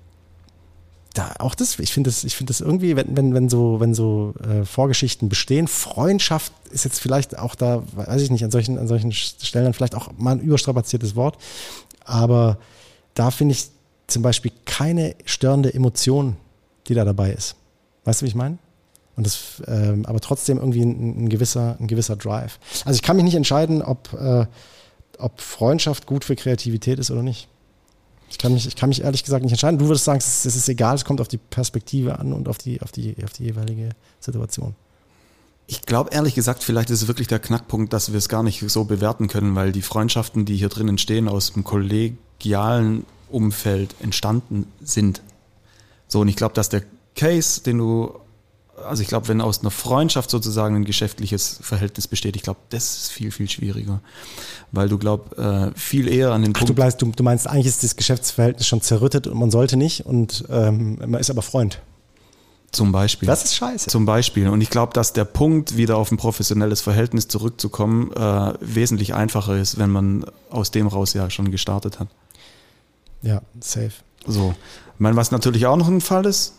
da auch das, ich finde das, ich finde das irgendwie, wenn, wenn, wenn so, wenn so äh, Vorgeschichten bestehen, Freundschaft ist jetzt vielleicht auch da, weiß ich nicht, an solchen, an solchen Stellen dann vielleicht auch mal ein überstrapaziertes Wort, aber da finde ich zum Beispiel keine störende Emotion, die da dabei ist. Weißt du, wie ich meine? Und das, ähm, aber trotzdem irgendwie ein, ein gewisser, ein gewisser Drive. Also ich kann mich nicht entscheiden, ob, äh, ob Freundschaft gut für Kreativität ist oder nicht. Ich kann mich, ich kann mich ehrlich gesagt nicht entscheiden. Du würdest sagen, es ist, es ist egal, es kommt auf die Perspektive an und auf die, auf die, auf die jeweilige Situation. Ich glaube ehrlich gesagt, vielleicht ist es wirklich der Knackpunkt, dass wir es gar nicht so bewerten können, weil die Freundschaften, die hier drin entstehen, aus dem kollegialen Umfeld entstanden sind. So, und ich glaube, dass der Case, den du, also ich glaube, wenn aus einer Freundschaft sozusagen ein geschäftliches Verhältnis besteht, ich glaube, das ist viel, viel schwieriger. Weil du glaub, äh, viel eher an den Ach, Punkt... du, bleibst, du, du meinst, eigentlich ist das Geschäftsverhältnis schon zerrüttet und man sollte nicht und ähm, man ist aber Freund. Zum Beispiel. Das ist scheiße. Zum Beispiel. Und ich glaube, dass der Punkt, wieder auf ein professionelles Verhältnis zurückzukommen, äh, wesentlich einfacher ist, wenn man aus dem raus ja schon gestartet hat. Ja, safe. So. Ich meine, was natürlich auch noch ein Fall ist,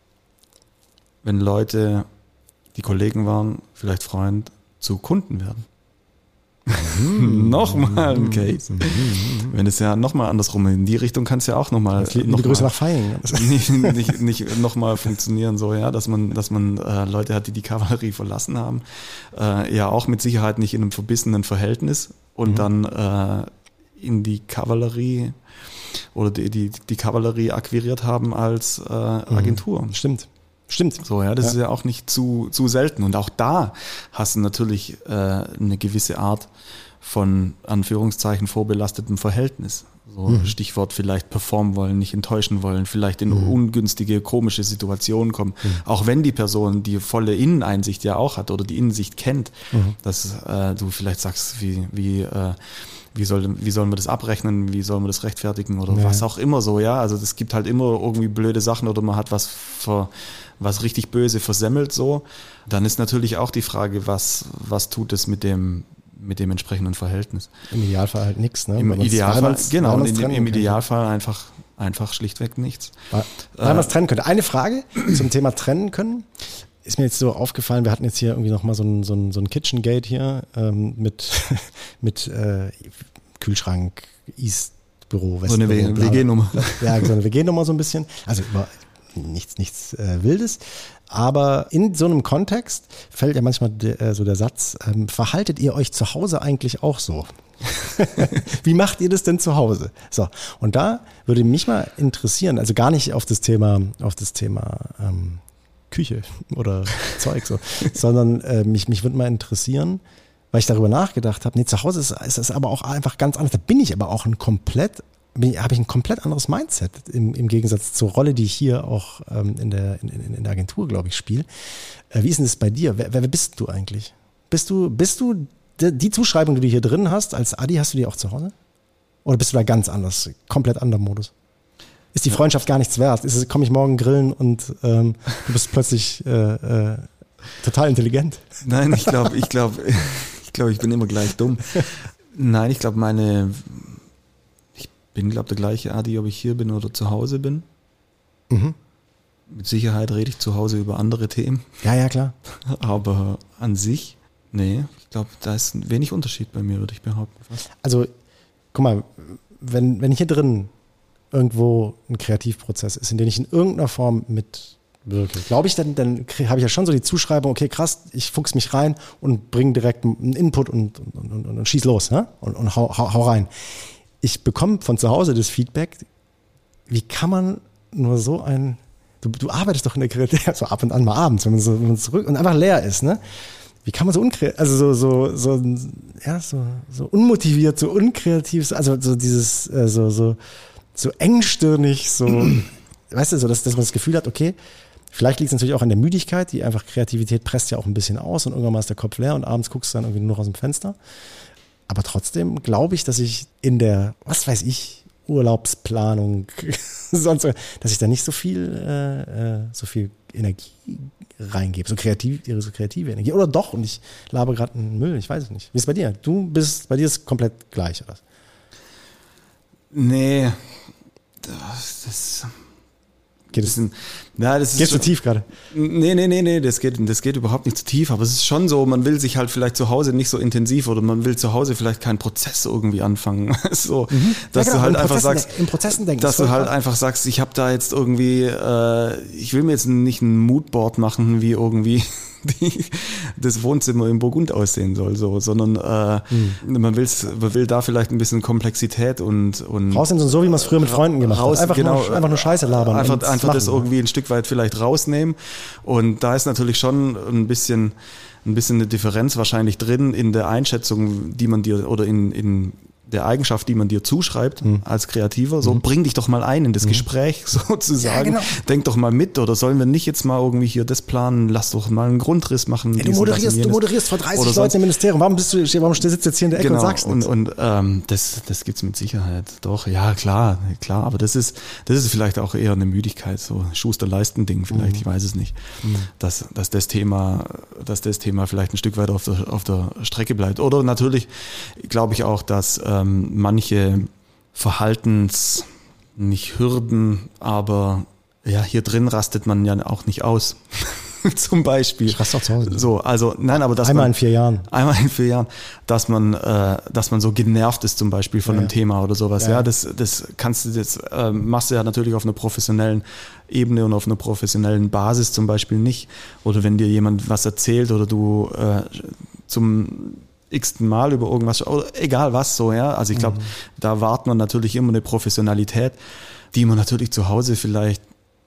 wenn Leute, die Kollegen waren, vielleicht Freund, zu Kunden werden. Nochmal ein Case. Wenn es ja nochmal andersrum in die Richtung kann es ja auch nochmal Liebe Grüße nach Feigen. nicht, nicht, nicht nochmal funktionieren, so ja, dass man, dass man äh, Leute hat, die die Kavallerie verlassen haben, äh, ja auch mit Sicherheit nicht in einem verbissenen Verhältnis und mhm. dann äh, in die Kavallerie oder die, die, die Kavallerie akquiriert haben als äh, Agentur. Mhm. Stimmt. Stimmt. So, ja, das ja. ist ja auch nicht zu, zu selten. Und auch da hast du natürlich äh, eine gewisse Art von Anführungszeichen vorbelastetem Verhältnis. So, mhm. Stichwort vielleicht performen wollen, nicht enttäuschen wollen, vielleicht in mhm. ungünstige, komische Situationen kommen. Mhm. Auch wenn die Person die volle Inneneinsicht ja auch hat oder die Innensicht kennt, mhm. dass äh, du vielleicht sagst, wie, wie, äh, wie, soll, wie sollen wir das abrechnen, wie sollen wir das rechtfertigen oder ja. was auch immer so, ja. Also es gibt halt immer irgendwie blöde Sachen oder man hat was ver, was richtig böse versemmelt so. Dann ist natürlich auch die Frage, was, was tut es mit dem mit dem entsprechenden Verhältnis. Im Idealfall halt nichts, ne? Im Idealfall, genau, in, im, im Idealfall einfach, einfach schlichtweg nichts. Weil, weil äh, man es trennen könnte. Eine Frage zum Thema trennen können. ist mir jetzt so aufgefallen, wir hatten jetzt hier irgendwie nochmal so ein, so ein, so ein Kitchen Gate hier ähm, mit, mit äh, Kühlschrank, East-Büro, So eine Westbüro. W G-Nummer. Ja, so eine W G-Nummer so ein bisschen. Also über, nichts, nichts äh, Wildes. Aber in so einem Kontext fällt ja manchmal de, äh, so der Satz, ähm, verhaltet ihr euch zu Hause eigentlich auch so? Wie macht ihr das denn zu Hause? So, und da würde mich mal interessieren, also gar nicht auf das Thema, auf das Thema ähm, Küche oder Zeug so, sondern äh, mich, mich würde mal interessieren, weil ich darüber nachgedacht habe, nee, zu Hause ist, ist das aber auch einfach ganz anders. Da bin ich aber auch ein komplett, habe ich ein komplett anderes Mindset im, im Gegensatz zur Rolle, die ich hier auch ähm, in, der, in, in der Agentur, glaube ich, spiele. Äh, wie ist denn das bei dir? Wer, wer bist du eigentlich? Bist du, bist du die, die Zuschreibung, die du hier drin hast, als Adi, hast du die auch zu Hause? Oder bist du da ganz anders, komplett anderer Modus? Ist die Freundschaft gar nichts wert? Ist es, komme ich morgen grillen und ähm, du bist plötzlich äh, äh, total intelligent? Nein, ich glaube, ich glaube, ich glaube, ich bin immer gleich dumm. Nein, ich glaube, meine, ich bin, glaube der gleiche Adi, ob ich hier bin oder zu Hause bin. Mhm. Mit Sicherheit rede ich zu Hause über andere Themen. Ja, ja, klar. Aber an sich, nee, ich glaube, da ist ein wenig Unterschied bei mir, würde ich behaupten. Fast. Also, guck mal, wenn, wenn hier drin irgendwo ein Kreativprozess ist, in den ich in irgendeiner Form mitwirke, glaube ich, dann, dann habe ich ja schon so die Zuschreibung, okay, krass, ich fuchs mich rein und bringe direkt einen Input und, und, und, und schieß los, ne? und, und hau, hau, hau rein. Ich bekomme von zu Hause das Feedback, wie kann man nur so ein, du, du arbeitest doch in der Kreativität, so ab und an mal abends, wenn man so wenn man zurück und einfach leer ist, ne? Wie kann man so unkreativ, also so, so, so, ja, so, so unmotiviert, so unkreativ, also so dieses, äh, so, so, so engstirnig, so, weißt du, so, dass, dass man das Gefühl hat, okay, vielleicht liegt es natürlich auch an der Müdigkeit, die einfach Kreativität presst ja auch ein bisschen aus und irgendwann mal ist der Kopf leer und abends guckst du dann irgendwie nur noch aus dem Fenster. Aber trotzdem glaube ich, dass ich in der, was weiß ich, Urlaubsplanung, sonst, dass ich da nicht so viel, äh, so viel Energie reingebe, so kreativ, so kreative Energie. Oder doch, und ich laber gerade einen Müll, ich weiß es nicht. Wie ist es bei dir? Du bist, bei dir ist es komplett gleich, oder? Nee, das, das geht es ein, ja, das ist geht schon, zu tief gerade? Nee, nee, nee, nee, das geht, das geht überhaupt nicht zu tief, aber es ist schon so, man will sich halt vielleicht zu Hause nicht so intensiv oder man will zu Hause vielleicht keinen Prozess irgendwie anfangen. So, mhm. dass ja, genau, du halt einfach Prozessen, sagst, im Prozessen denken, dass du halt klar. einfach sagst, ich habe da jetzt irgendwie, äh, ich will mir jetzt nicht ein Moodboard machen, wie irgendwie die, das Wohnzimmer in Burgund aussehen soll, so, sondern äh, hm. man, will's, man will da vielleicht ein bisschen Komplexität und, und rausnehmen, so wie man es früher mit Freunden gemacht raus, hat. Einfach, genau, nur, einfach nur Scheiße labern. Einfach, einfach das irgendwie ein Stück weit vielleicht rausnehmen. Und da ist natürlich schon ein bisschen, ein bisschen eine Differenz wahrscheinlich drin in der Einschätzung, die man dir oder in, in der Eigenschaft, die man dir zuschreibt mhm. als Kreativer. So, mhm. bring dich doch mal ein in das mhm. Gespräch sozusagen. Ja, genau. Denk doch mal mit oder sollen wir nicht jetzt mal irgendwie hier das planen? Lass doch mal einen Grundriss machen. Ja, du, moderierst, du moderierst vor dreißig Leuten im Ministerium. Warum bist du, warum sitzt du jetzt hier in der Ecke genau. und sagst nichts? Und, und ähm, das, das gibt's mit Sicherheit. Doch, ja, klar, klar. Aber das ist, das ist vielleicht auch eher eine Müdigkeit, so Schuster-Leisten-Ding vielleicht, mhm. ich weiß es nicht. Mhm. Dass, dass das Thema, dass das Thema vielleicht ein Stück weit auf der, auf der Strecke bleibt. Oder natürlich glaube ich auch, dass ähm, manche Verhaltens, nicht Hürden, aber ja, hier drin rastet man ja auch nicht aus. Zum Beispiel. Ich raste auch zu Hause. So, also nein, aber dass einmal man, in vier Jahren. Einmal in vier Jahren, dass man, äh, dass man so genervt ist zum Beispiel von ja, einem ja. Thema oder sowas. Ja, ja das, das kannst du jetzt äh, machst du ja natürlich auf einer professionellen Ebene und auf einer professionellen Basis zum Beispiel nicht. Oder wenn dir jemand was erzählt oder du äh, zum x-ten Mal über irgendwas, oder egal was so, ja. Also ich glaube, mhm. da wartet man natürlich immer eine Professionalität, die man natürlich zu Hause vielleicht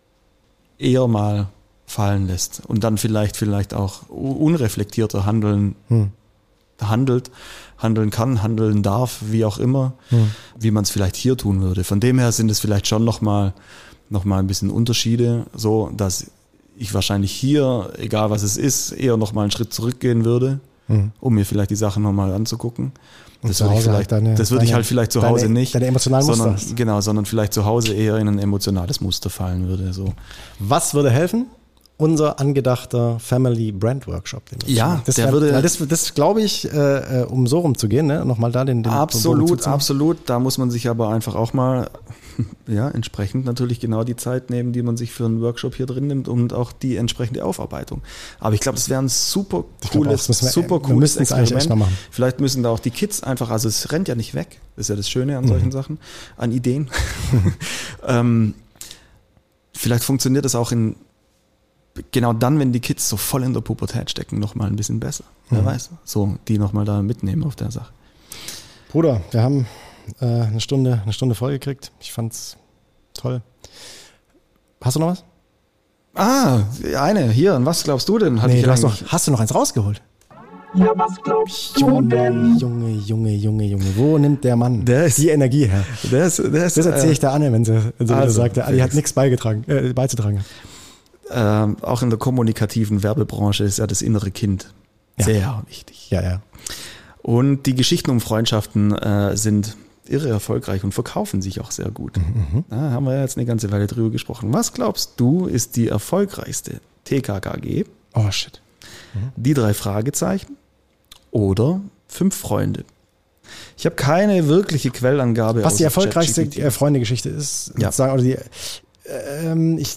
eher mal fallen lässt und dann vielleicht vielleicht auch unreflektierter handeln hm. handelt, handeln kann, handeln darf, wie auch immer, hm. wie man es vielleicht hier tun würde. Von dem her sind es vielleicht schon nochmal noch mal ein bisschen Unterschiede, so dass ich wahrscheinlich hier, egal was es ist, eher nochmal einen Schritt zurückgehen würde, hm. um mir vielleicht die Sachen nochmal anzugucken. Das würde ich, vielleicht, deine, das würde deine, ich halt vielleicht zu Hause deine, nicht, deine emotionalen sondern, Muster. genau, sondern vielleicht zu Hause eher in ein emotionales Muster fallen würde. So. Was würde helfen? Unser angedachter Family Brand Workshop. Den ja, das der wär, würde. Das, das glaube ich, äh, um so rumzugehen, ne? Nochmal da den, den absolut, absolut. Da muss man sich aber einfach auch mal ja, entsprechend natürlich genau die Zeit nehmen, die man sich für einen Workshop hier drin nimmt und auch die entsprechende Aufarbeitung. Aber ich glaube, das wäre ein super cooles, wir, super wir cooles es eigentlich echt mal machen. Vielleicht müssen da auch die Kids einfach, also es rennt ja nicht weg, das ist ja das Schöne an solchen mhm. Sachen, an Ideen. ähm, vielleicht funktioniert das auch in genau dann, wenn die Kids so voll in der Pubertät stecken, nochmal ein bisschen besser. Mhm. Wer weiß, so die nochmal da mitnehmen auf der Sache. Bruder, wir haben äh, eine Stunde, eine Stunde voll gekriegt. Ich fand's toll. Hast du noch was? Ah, eine, hier. Und was glaubst du denn? Hat nee, ich du hast, noch, hast du noch eins rausgeholt? Ja, was glaubst du denn? Junge, Junge, Junge, Junge. Wo nimmt der Mann der ist, die Energie her? Der ist, der ist, das erzähle ich der Anne, wenn sie, wenn sie also, sagt, der Adi hat nichts beigetragen, äh, beizutragen. Ähm, auch in der kommunikativen Werbebranche ist ja das innere Kind ja. sehr wichtig. Ja, ja. Und die Geschichten um Freundschaften äh, sind irre erfolgreich und verkaufen sich auch sehr gut. Mhm. Da haben wir jetzt eine ganze Weile drüber gesprochen. Was glaubst du, ist die erfolgreichste T K K G? Oh, shit. Mhm. Die drei Fragezeichen oder fünf Freunde? Ich habe keine wirkliche Quellangabe. Was die erfolgreichste äh, Freunde-Geschichte ist, ja. sagen, oder die, ähm, ich,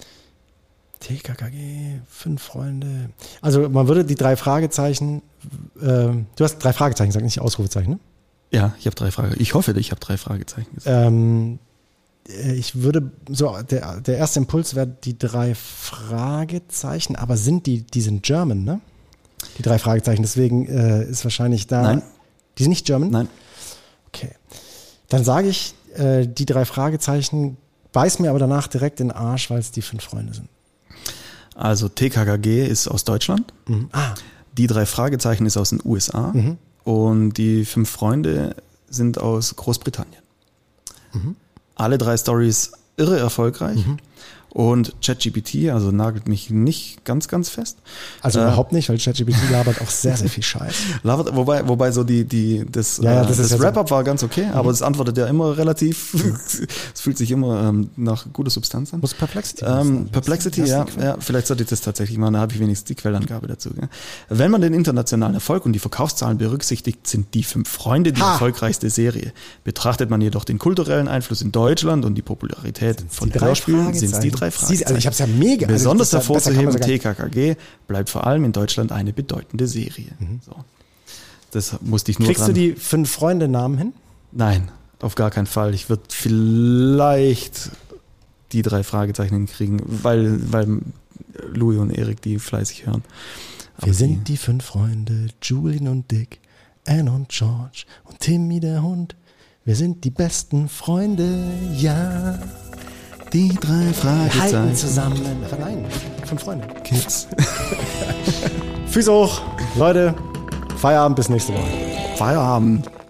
T K K G, fünf Freunde. Also man würde die drei Fragezeichen, äh, du hast drei Fragezeichen gesagt, nicht Ausrufezeichen, ne? Ja, ich habe drei Fragezeichen. Ich hoffe, ich habe drei Fragezeichen gesagt. Ähm, ich würde, so, der, der erste Impuls wäre die drei Fragezeichen, aber sind die, die sind German, ne? Die drei Fragezeichen, deswegen äh, ist wahrscheinlich da. Nein. Die sind nicht German? Nein. Okay. Dann sage ich, äh, die drei Fragezeichen, beiß mir aber danach direkt in den Arsch, weil es die fünf Freunde sind. Also T K K G ist aus Deutschland. Mhm. Ah. Die drei Fragezeichen ist aus den U S A. Mhm. Und die fünf Freunde sind aus Großbritannien. Mhm. Alle drei Storys irre erfolgreich. Mhm. Und ChatGPT, also nagelt mich nicht ganz, ganz fest. Also äh, überhaupt nicht, weil ChatGPT labert auch sehr, sehr viel Scheiß. labert, wobei, wobei so die, die, das, ja, ja, das, das ja Wrap-Up so. war ganz okay, mhm. aber es antwortet ja immer relativ, es fühlt sich immer ähm, nach guter Substanz an. Muss Perplexity ähm, Perplexity, ja, ja, vielleicht sollte ich das tatsächlich machen, da habe ich wenigstens die Quellangabe dazu. Ja. Wenn man den internationalen Erfolg und die Verkaufszahlen berücksichtigt, sind die fünf Freunde die ha. erfolgreichste Serie. Betrachtet man jedoch den kulturellen Einfluss in Deutschland und die Popularität sind's von die Hörspielen, sind es die drei Fragezeichen. Also ich habe es ja mega. Besonders also hervorzuheben, T K K G bleibt vor allem in Deutschland eine bedeutende Serie. Mhm. So. Das musste ich nur Kriegst dran. du die fünf Freunde-Namen hin? Nein, auf gar keinen Fall. Ich würde vielleicht die drei Fragezeichen hinkriegen, weil, weil Louis und Erik die fleißig hören. Aber wir sind die, die fünf Freunde, Julian und Dick, Anne und George und Timmy der Hund. Wir sind die besten Freunde, ja. Die drei Fragezeichen. Halten zusammen. Ach nein, fünf Freunde. Kids. Füße hoch. Leute, Feierabend bis nächste Woche. Feierabend.